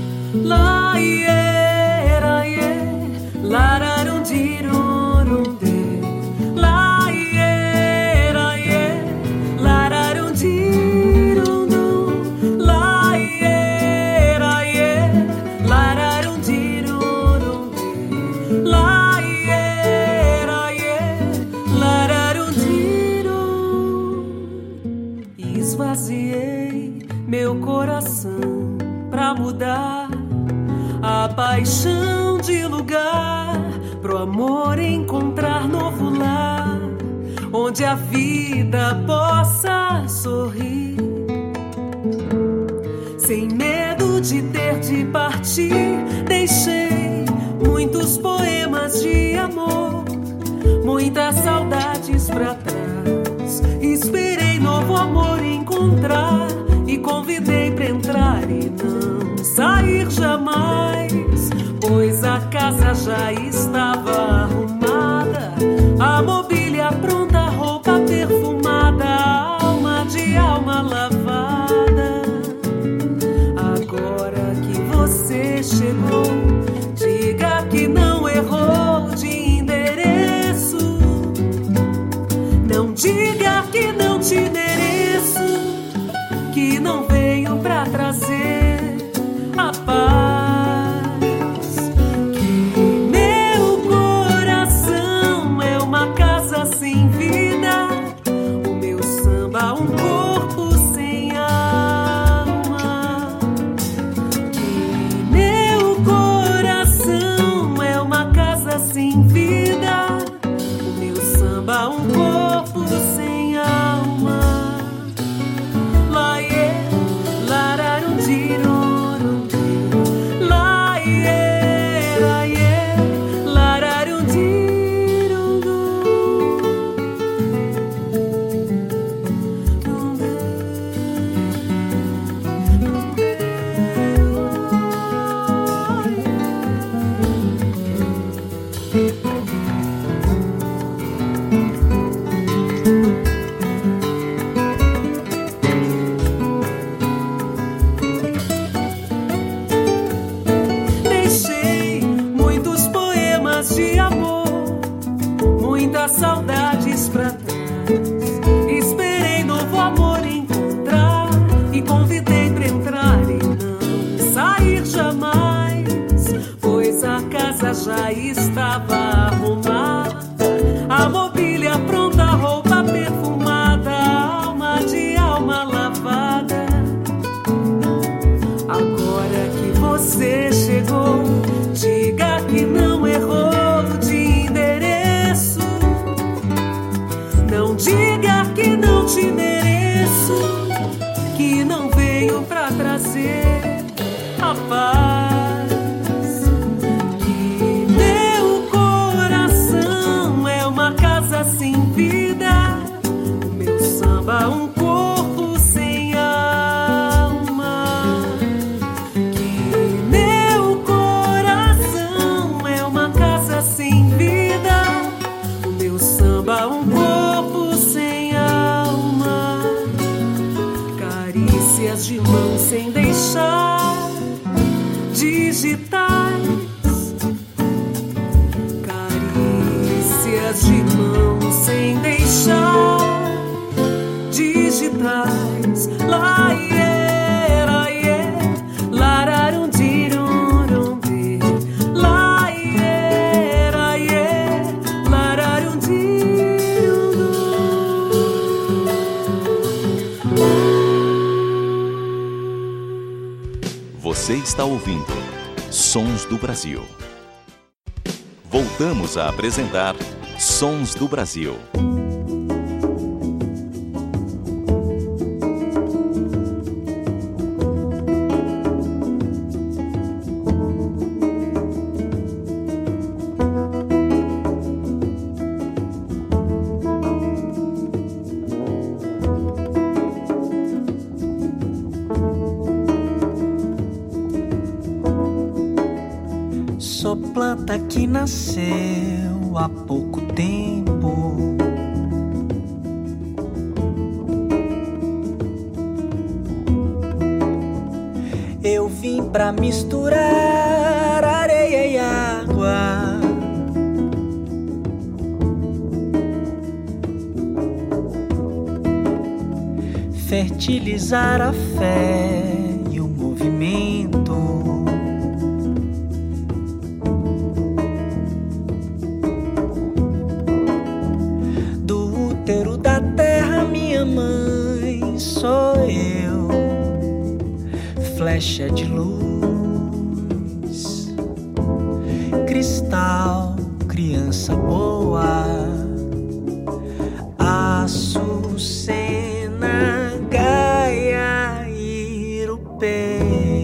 La, yeah, yeah, la, ra, rum, di, rum, rum, de. La, yeah, yeah, la, ra, rum, di. Esvaziei meu coração pra mudar a paixão de lugar, pro amor encontrar novo lar, onde a vida possa sorrir, sem medo de ter de partir. Deixei muitos poemas de amor, muitas saudades pra trás. Esperei novo amor encontrar e convidei pra entrar e não sair jamais, pois a casa já estava arrumada, a mobília pronta, a roupa perfumada, a alma de alma lavada. Agora que você chegou, diga que não errou de endereço, não diga que não te mereço, que não veio pra trazer a paz, que meu coração é uma casa sem vida, o meu samba um corpo sem alma, que meu coração é uma casa sem vida, o meu samba um corpo sem alma. digitais, carícias de mão sem deixar, digitais, lá iê, lá iê, lararum dirurum de, lá iê, lá iê, lararum dirurum. Você está ouvindo Sons do Brasil. Voltamos a apresentar Sons do Brasil. Sou planta que nasceu há pouco tempo. Eu vim pra misturar areia e água, fertilizar a fé e o movimento. Da terra, minha mãe, sou eu, flecha de luz, cristal, criança boa, Açucena, Gaia, Irupê.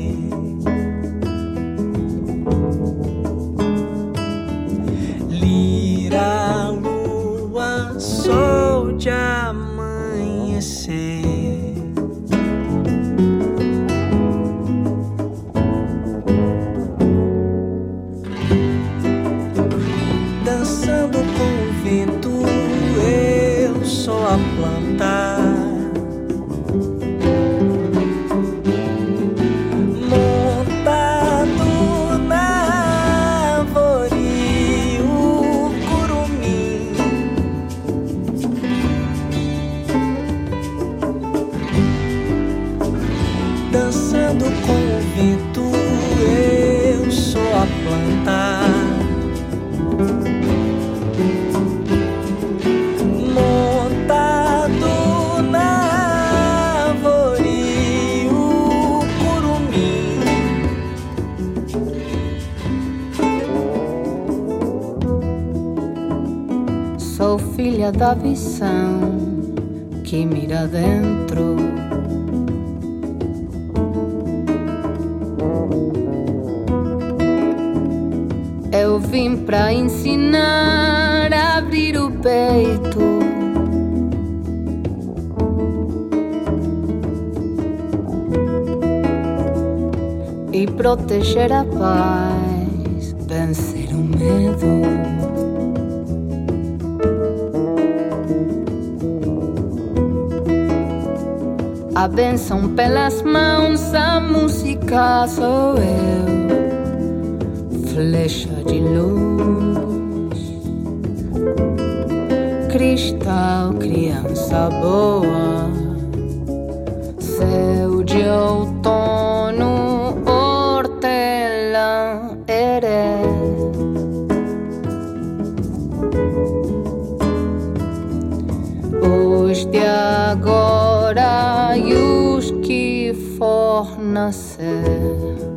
Lira, lua, sol de amanhecer. Dançando com o vento, eu sou a planta. Montado na árvore, o curumim. Dançando com o vento, eu sou a planta. Montado na árvore, o curumim. Sou filha da visão que mira dentro. Eu vim pra ensinar a abrir o peito, e proteger a paz, vencer o medo. A bênção pelas mãos, a música sou eu, flecha de luz, cristal, criança boa, céu de outono, hortelã, heré. Os de agora e os que for nascer.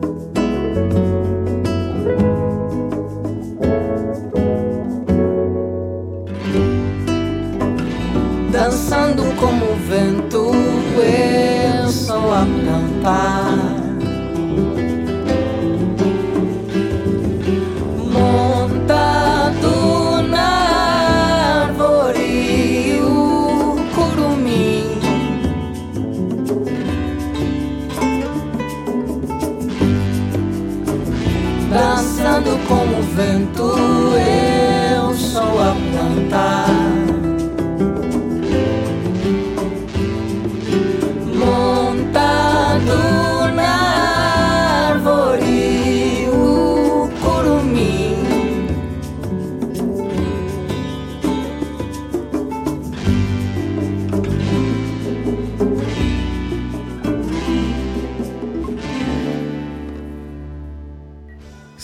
Dançando como o vento, eu sou a planta. Montado na árvore, o curumim. Dançando como o vento, eu sou a planta. Montado na árvore,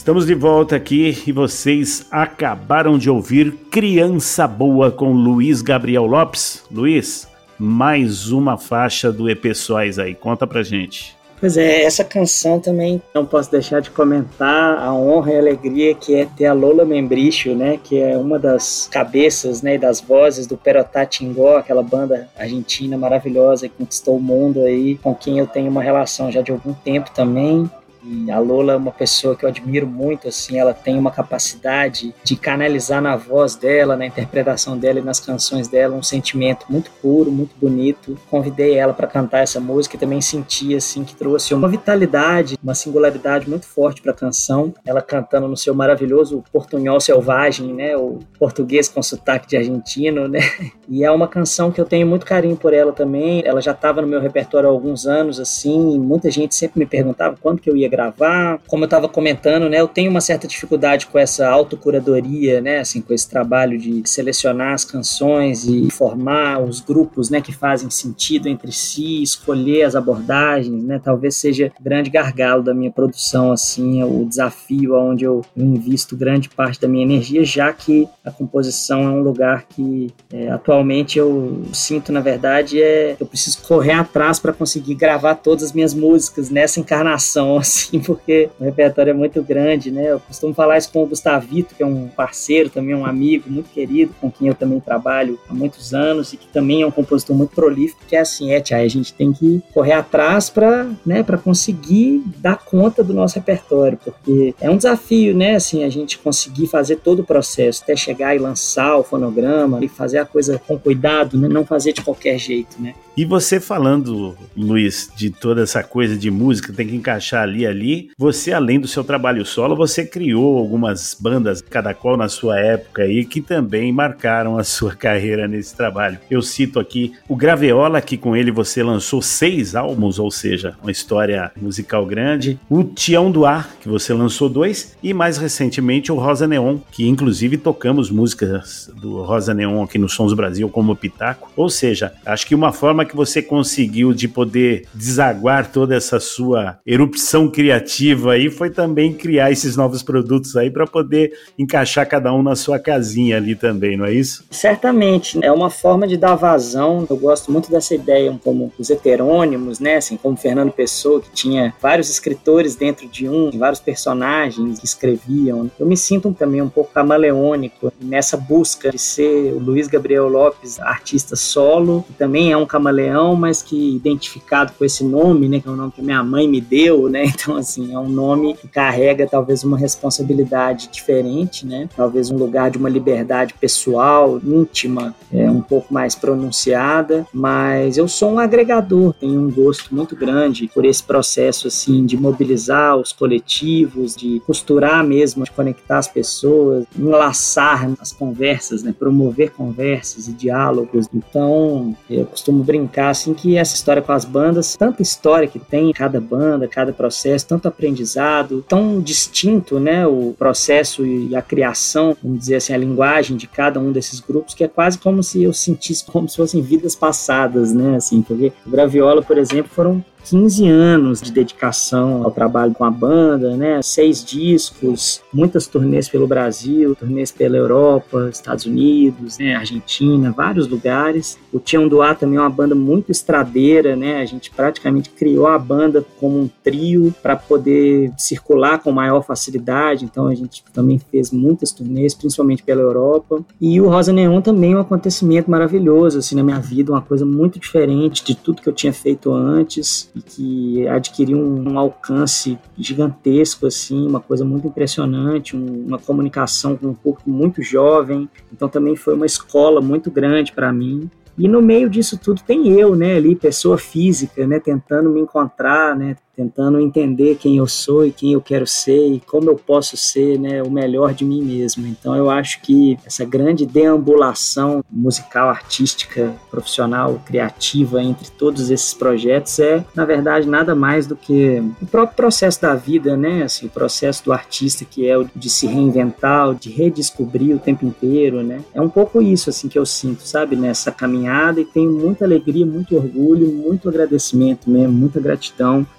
Estamos de volta aqui e vocês acabaram de ouvir Criança Boa com Luiz Gabriel Lopes. Luiz, mais uma faixa do E P Sóis aí, conta pra gente. Pois é, essa canção também não posso deixar de comentar a honra e a alegria que é ter a Lola Membricho, né, que é uma das cabeças, né, e das vozes do Perotá Tingó, aquela banda argentina maravilhosa que conquistou o mundo aí, com quem eu tenho uma relação já de algum tempo também. E a Lola é uma pessoa que eu admiro muito, assim, ela tem uma capacidade de canalizar na voz dela, na interpretação dela e nas canções dela um sentimento muito puro, muito bonito. Convidei ela para cantar essa música e também senti, assim, que trouxe uma vitalidade, uma singularidade muito forte para a canção. Ela cantando no seu maravilhoso portunhol selvagem, né, o português com sotaque de argentino, né, e é uma canção que eu tenho muito carinho por ela também. Ela já estava no meu repertório há alguns anos, assim, e muita gente sempre me perguntava quando que eu ia gravar. Como eu estava comentando, né, eu tenho uma certa dificuldade com essa autocuradoria, né, assim, com esse trabalho de selecionar as canções e formar os grupos, né, que fazem sentido entre si, escolher as abordagens, né, talvez seja o grande gargalo da minha produção, assim, o desafio onde eu invisto grande parte da minha energia, já que a composição é um lugar que é, atualmente eu sinto, na verdade, é eu preciso correr atrás para conseguir gravar todas as minhas músicas nessa encarnação, assim, porque o repertório é muito grande, né? Eu costumo falar isso com o Gustavito, que é um parceiro, também um amigo muito querido, com quem eu também trabalho há muitos anos e que também é um compositor muito prolífico, que é assim, é, tia, a gente tem que correr atrás para, né, para conseguir dar conta do nosso repertório, porque é um desafio, né, assim, a gente conseguir fazer todo o processo, até chegar e lançar o fonograma e fazer a coisa com cuidado, né, não fazer de qualquer jeito, né? E você falando, Luiz, de toda essa coisa de música, tem que encaixar ali, ali, você, além do seu trabalho solo, você criou algumas bandas, cada qual na sua época aí, que também marcaram a sua carreira nesse trabalho. Eu cito aqui o Graveola, que com ele você lançou seis álbuns, ou seja, uma história musical grande. O Tião do Ar, que você lançou dois. E mais recentemente o Rosa Neon, que inclusive tocamos músicas do Rosa Neon aqui no Sons do Brasil como Pitaco. Ou seja, acho que uma forma que você conseguiu de poder desaguar toda essa sua erupção criativa aí foi também criar esses novos produtos aí para poder encaixar cada um na sua casinha ali também, não é isso? Certamente, é uma forma de dar vazão. Eu gosto muito dessa ideia, como os heterônimos, né, assim, como Fernando Pessoa, que tinha vários escritores dentro de um, vários personagens que escreviam. Eu me sinto também um pouco camaleônico nessa busca de ser o Luiz Gabriel Lopes, artista solo, que também é um camaleão, mas que identificado com esse nome, né, que é um nome que minha mãe me deu, né, então assim, é um nome que carrega talvez uma responsabilidade diferente, né, talvez um lugar de uma liberdade pessoal, íntima, é, um pouco mais pronunciada, mas eu sou um agregador, tenho um gosto muito grande por esse processo, assim, de mobilizar os coletivos, de costurar mesmo, de conectar as pessoas, enlaçar as conversas, né, promover conversas e diálogos. Então, eu costumo brincar, assim, que essa história com as bandas, tanta história que tem cada banda, cada processo, tanto aprendizado, tão distinto, né, o processo e a criação, vamos dizer assim, a linguagem de cada um desses grupos, que é quase como se eu sentisse como se fossem vidas passadas, né, assim, porque o Graviola, por exemplo, foram quinze anos de dedicação ao trabalho com a banda, né? Seis discos, muitas turnês pelo Brasil, turnês pela Europa, Estados Unidos, né? Argentina, vários lugares. O Tião do Ar também é uma banda muito estradeira, né? A gente praticamente criou a banda como um trio para poder circular com maior facilidade, então a gente também fez muitas turnês, principalmente pela Europa. E o Rosa Neon também é um acontecimento maravilhoso, assim, na minha vida, uma coisa muito diferente de tudo que eu tinha feito antes, e que adquiriu um, um alcance gigantesco, assim, uma coisa muito impressionante, um, uma comunicação com um público muito jovem, então também foi uma escola muito grande para mim. E no meio disso tudo tem eu, né, ali, pessoa física, né, tentando me encontrar, né, tentando entender quem eu sou e quem eu quero ser e como eu posso ser, né, o melhor de mim mesmo. Então eu acho que essa grande deambulação musical, artística, profissional, criativa entre todos esses projetos é, na verdade, nada mais do que o próprio processo da vida, né, assim, o processo do artista, que é o de se reinventar, o de redescobrir o tempo inteiro, né. É um pouco isso, assim, que eu sinto, sabe, nessa caminhada, e tenho muita alegria, muito orgulho, muito agradecimento mesmo, muita gratidão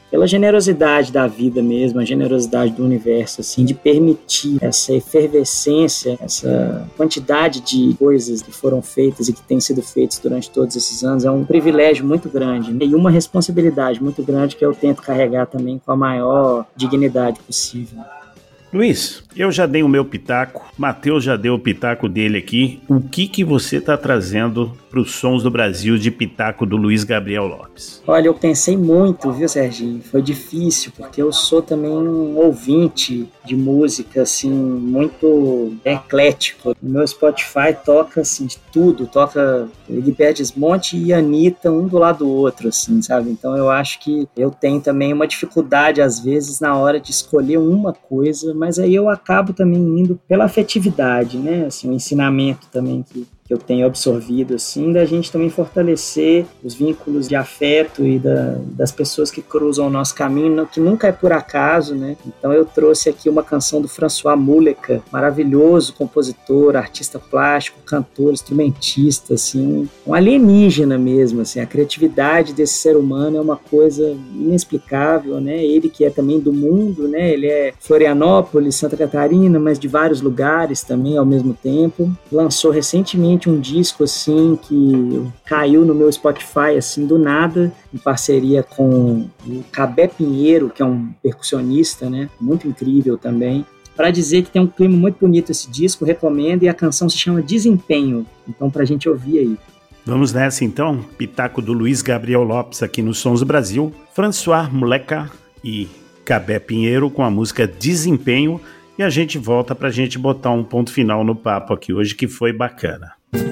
pela generosidade da vida mesmo, a generosidade do universo, assim, de permitir essa efervescência, essa quantidade de coisas que foram feitas e que têm sido feitas durante todos esses anos. É um privilégio muito grande, né? E uma responsabilidade muito grande que eu tento carregar também com a maior dignidade possível. Luiz, eu já dei o meu pitaco, Matheus já deu o pitaco dele aqui. O que que você está trazendo para os Sons do Brasil de pitaco do Luiz Gabriel Lopes? Olha, eu pensei muito, viu, Serginho? Foi difícil, porque eu sou também um ouvinte de música, assim, muito eclético. O meu Spotify toca, assim, de tudo. Toca Ligibert Desmonte e Anitta, um do lado do outro, assim, sabe? Então eu acho que eu tenho também uma dificuldade, às vezes, na hora de escolher uma coisa, mas aí eu acabo também indo pela afetividade, né? Assim, o ensinamento também que que eu tenho absorvido, assim, da gente também fortalecer os vínculos de afeto e da, das pessoas que cruzam o nosso caminho, que nunca é por acaso, né? Então eu trouxe aqui uma canção do François Muleka, maravilhoso compositor, artista plástico, cantor, instrumentista, assim, um alienígena mesmo, assim, a criatividade desse ser humano é uma coisa inexplicável, né? Ele que é também do mundo, né? Ele é Florianópolis, Santa Catarina, mas de vários lugares também ao mesmo tempo. Lançou recentemente um disco assim que caiu no meu Spotify assim do nada, em parceria com o Cabé Pinheiro, que é um percussionista, né, muito incrível também, para dizer que tem um clima muito bonito esse disco, recomendo, e a canção se chama Desempenho, então pra gente ouvir aí. Vamos nessa então, pitaco do Luiz Gabriel Lopes aqui no Sons do Brasil, François Muleka e Cabé Pinheiro com a música Desempenho, e a gente volta pra gente botar um ponto final no papo aqui hoje, que foi bacana.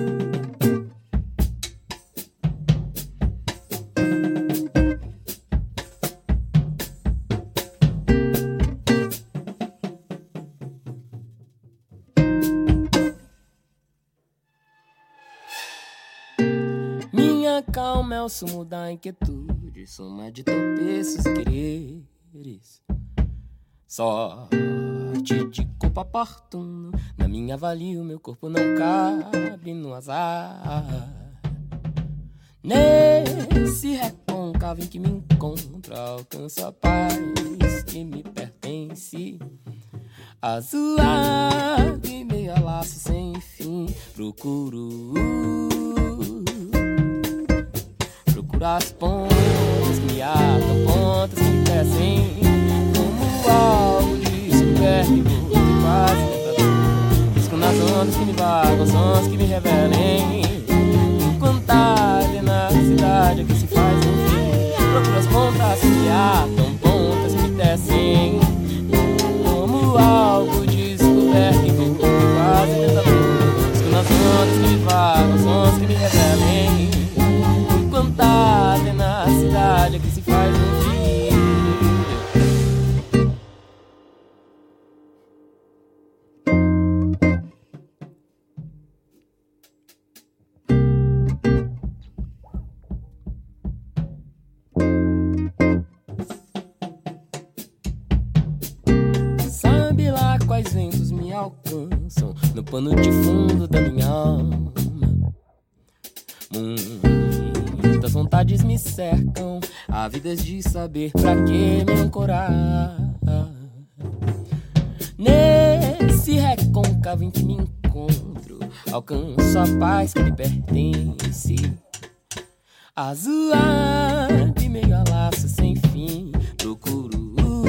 Minha calma é o sumo da inquietude, soma de tropeços e quereres. Sorte de culpa oportuno, na minha valia o meu corpo não cabe no azar. Nesse recôncavo em que me encontro, alcanço a paz que me pertence. Azuado e meio a laço sem fim, procuro Procuro as pontas que me atam, pontas que me descem, algo de supérfluo que quase tentador. Risco nas ondas que me vagam, sons que me revelem. Enquanto a tenacidade é que se faz um fim, procuro as pontas que me atam, pontas que me descem, como algo de supérfluo que quase tentador. Risco nas ondas que me vagam, sons que me revelem. Enquanto a tenacidade é que se faz um fim. Quais ventos me alcançam no pano de fundo da minha alma. Muitas vontades me cercam, ávidas de saber pra que me ancorar. Nesse recôncavo em que me encontro, alcanço a paz que me pertence. Azuar de meio a laço sem fim, procuro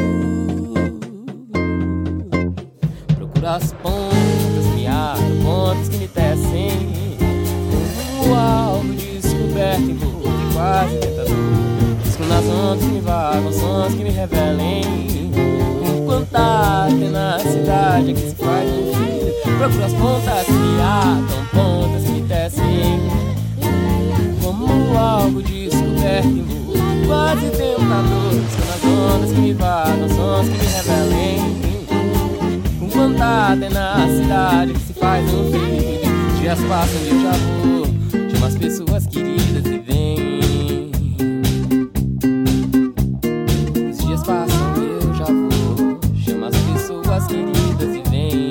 as pontas me atam, pontas que me tecem, como algo descoberto em voo que quase tentador. Risco nas ondas que me vagam, sons que me revelem. Enquanto a tenacidade é que se faz um fio, procuro as pontas que me atam, pontas que me tecem, como algo descoberto em voo quase tentador. Risco nas ondas que me vagam, sons que me revelem. Quanta tenacidade que se faz no fim. Os dias passam e eu já vou, chamo as pessoas queridas e vem. Os dias passam e eu já vou, chamo as pessoas queridas e vem.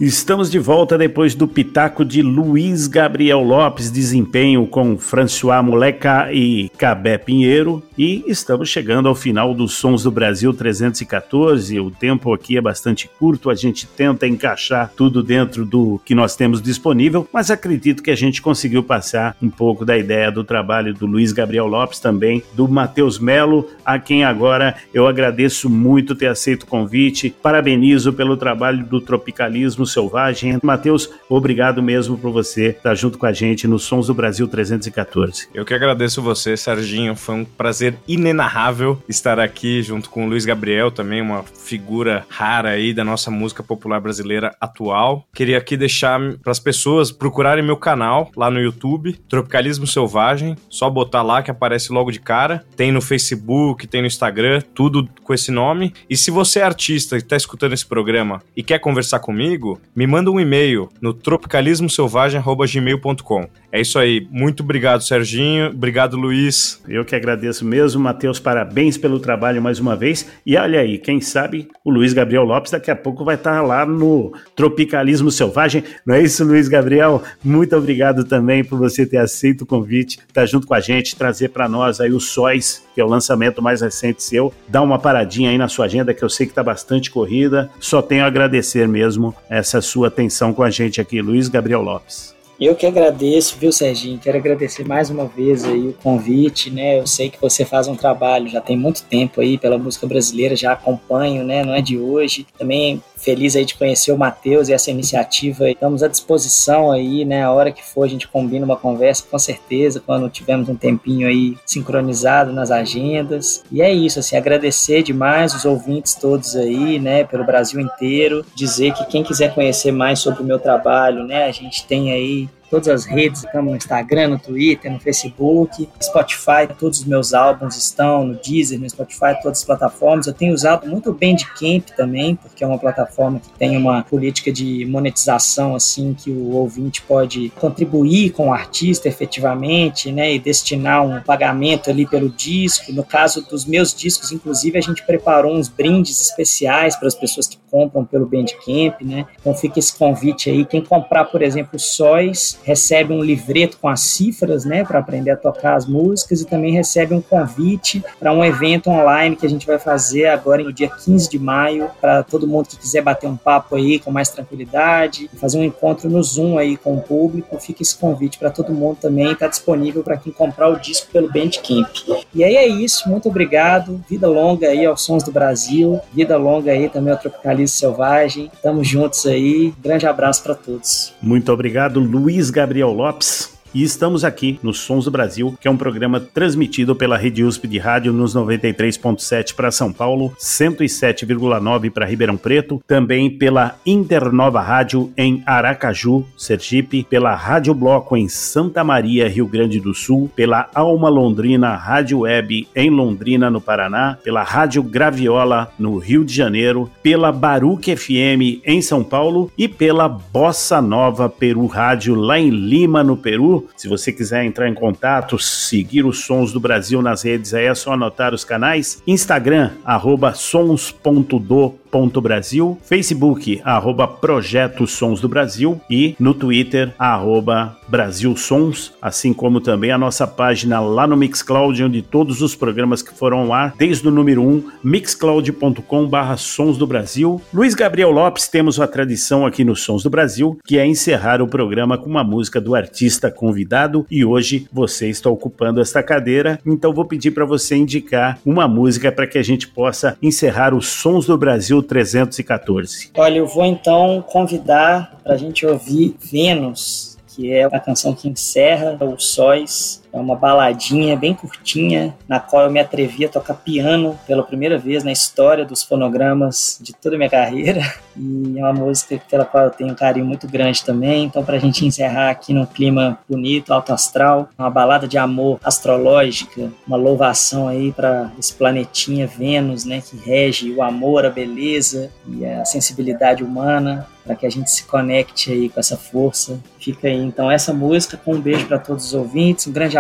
Estamos de volta depois do pitaco de Luiz Gabriel Lopes, desempenho com François Moleca e Cabé Pinheiro, e estamos chegando ao final dos Sons do Brasil trezentos e quatorze. O tempo aqui é bastante curto, a gente tenta encaixar tudo dentro do que nós temos disponível, mas acredito que a gente conseguiu passar um pouco da ideia do trabalho do Luiz Gabriel Lopes, também do Matheus Melo, a quem agora eu agradeço muito ter aceito o convite, parabenizo pelo trabalho do Tropicalismo Selvagem. Matheus, obrigado mesmo por você estar junto com a gente no Sons do Brasil trezentos e quatorze. Eu que agradeço você, Serginho, foi um prazer inenarrável estar aqui junto com o Luiz Gabriel, também uma figura rara aí da nossa música popular brasileira atual. Queria aqui deixar para as pessoas procurarem meu canal lá no YouTube, Tropicalismo Selvagem, só botar lá que aparece logo de cara, tem no Facebook, tem no Instagram, tudo com esse nome. E se você é artista e está escutando esse programa e quer conversar comigo, me manda um e-mail no tropicalismo selvagem arroba gmail ponto com. É isso aí. Muito obrigado, Serginho. Obrigado, Luiz. Eu que agradeço mesmo, Matheus. Parabéns pelo trabalho mais uma vez. E olha aí, quem sabe o Luiz Gabriel Lopes daqui a pouco vai estar lá no Tropicalismo Selvagem. Não é isso, Luiz Gabriel? Muito obrigado também por você ter aceito o convite, estar junto com a gente, trazer para nós aí o Sóis, que é o lançamento mais recente seu. Dá uma paradinha aí na sua agenda, que eu sei que está bastante corrida. Só tenho a agradecer mesmo essa sua atenção com a gente aqui, Luiz Gabriel Lopes. Eu que agradeço, viu, Serginho? Quero agradecer mais uma vez aí o convite, né? Eu sei que você faz um trabalho, já tem muito tempo aí pela música brasileira, já acompanho, né? Não é de hoje. Também feliz aí de conhecer o Matheus e essa iniciativa. Estamos à disposição aí, né? A hora que for a gente combina uma conversa, com certeza, quando tivermos um tempinho aí sincronizado nas agendas. E é isso, assim, agradecer demais os ouvintes todos aí, né? Pelo Brasil inteiro. Dizer que quem quiser conhecer mais sobre o meu trabalho, né? A gente tem aí todas as redes, estamos no Instagram, no Twitter, no Facebook, Spotify, todos os meus álbuns estão no Deezer, no Spotify, todas as plataformas. Eu tenho usado muito o Bandcamp também, porque é uma plataforma que tem uma política de monetização, assim, que o ouvinte pode contribuir com o artista efetivamente, né, e destinar um pagamento ali pelo disco. No caso dos meus discos, inclusive, a gente preparou uns brindes especiais para as pessoas que compram pelo Bandcamp, né, então fica esse convite aí. Quem comprar, por exemplo, Sóis, recebe um livreto com as cifras, né, para aprender a tocar as músicas, e também recebe um convite para um evento online que a gente vai fazer agora no dia quinze de maio, para todo mundo que quiser bater um papo aí com mais tranquilidade, fazer um encontro no Zoom aí com o público. Fica esse convite para todo mundo também, está disponível para quem comprar o disco pelo Bandcamp. E aí é isso, muito obrigado, vida longa aí aos Sons do Brasil, vida longa aí também ao Tropicalismo Selvagem, tamo juntos aí, grande abraço para todos. Muito obrigado, Luiz Gabriel Lopes. E estamos aqui no Sons do Brasil, que é um programa transmitido pela Rede U S P de Rádio nos noventa e três ponto sete para São Paulo, cento e sete vírgula nove para Ribeirão Preto, também pela Internova Rádio em Aracaju, Sergipe, pela Rádio Bloco em Santa Maria, Rio Grande do Sul, pela Alma Londrina Rádio Web em Londrina, no Paraná, pela Rádio Graviola no Rio de Janeiro, pela Baruch F M em São Paulo e pela Bossa Nova Peru Rádio lá em Lima, no Peru. Se você quiser entrar em contato, seguir os Sons do Brasil nas redes, aí é só anotar os canais. Instagram, arroba sons ponto do ponto brasil, Facebook, arroba Projeto Sons do Brasil, e no Twitter, arroba Brasil Sons, assim como também a nossa página lá no Mixcloud, onde todos os programas que foram ao ar, desde o número um, mixcloud ponto com barra Sons do Brasil. Luiz Gabriel Lopes, temos uma tradição aqui no Sons do Brasil, que é encerrar o programa com uma música do artista convidado, e hoje você está ocupando esta cadeira, então vou pedir para você indicar uma música para que a gente possa encerrar os Sons do Brasil trezentos e quatorze. Olha, eu vou então convidar para a gente ouvir Vênus, que é a canção que encerra o Sóis. É uma baladinha bem curtinha, na qual eu me atrevi a tocar piano pela primeira vez na história dos fonogramas de toda a minha carreira. E é uma música pela qual eu tenho um carinho muito grande também. Então, para a gente encerrar aqui num clima bonito, alto astral, uma balada de amor astrológica, uma louvação aí para esse planetinha Vênus, né, que rege o amor, a beleza e a sensibilidade humana, para que a gente se conecte aí com essa força. Fica aí, então, essa música, com um beijo para todos os ouvintes, um grande abraço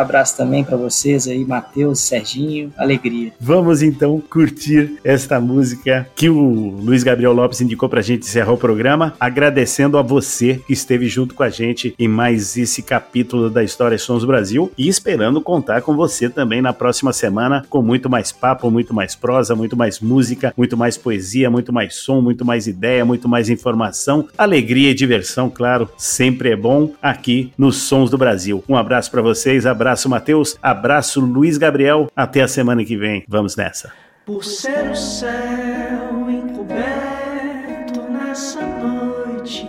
abraço também para vocês aí, Matheus, Serginho, alegria. Vamos então curtir esta música que o Luiz Gabriel Lopes indicou pra gente encerrar o programa, agradecendo a você que esteve junto com a gente em mais esse capítulo da História Sons do Brasil e esperando contar com você também na próxima semana com muito mais papo, muito mais prosa, muito mais música, muito mais poesia, muito mais som, muito mais ideia, muito mais informação, alegria e diversão, claro, sempre é bom aqui nos Sons do Brasil. Um abraço pra vocês, abraço Matheus, abraço Luiz Gabriel, até a semana que vem, vamos nessa. Por ser o céu encoberto nessa noite,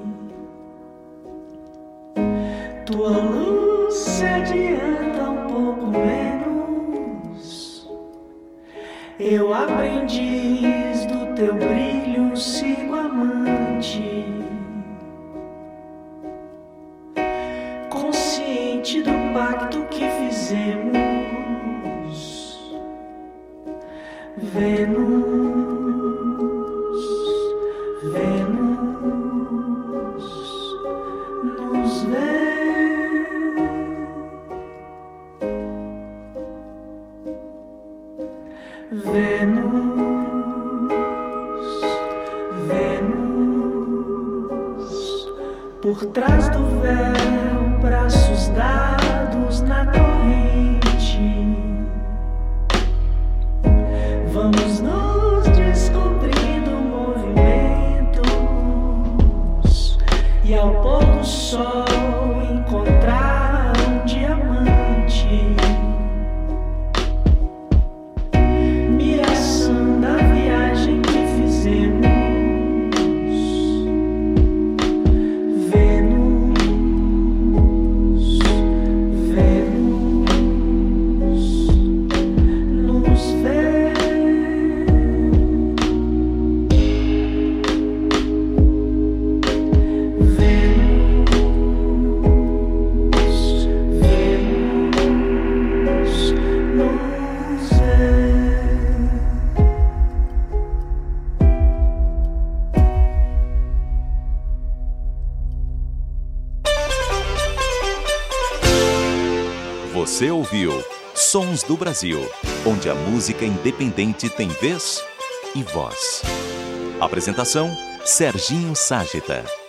tua luz se adianta um pouco menos. Eu aprendiz do teu brilho sigo amante, consciente do pacto que fizemos. Vênus, Vênus nos vê. Vênus, Vênus, por trás do véu, braços dados na corrente. Vamos nos descobrindo movimentos e ao pôr do sol encontrar um diamante, miração da viagem que fizemos. Vênus, Vênus nos vê. Você ouviu Sons do Brasil, onde a música independente tem vez e voz. Apresentação: Serginho Ságita.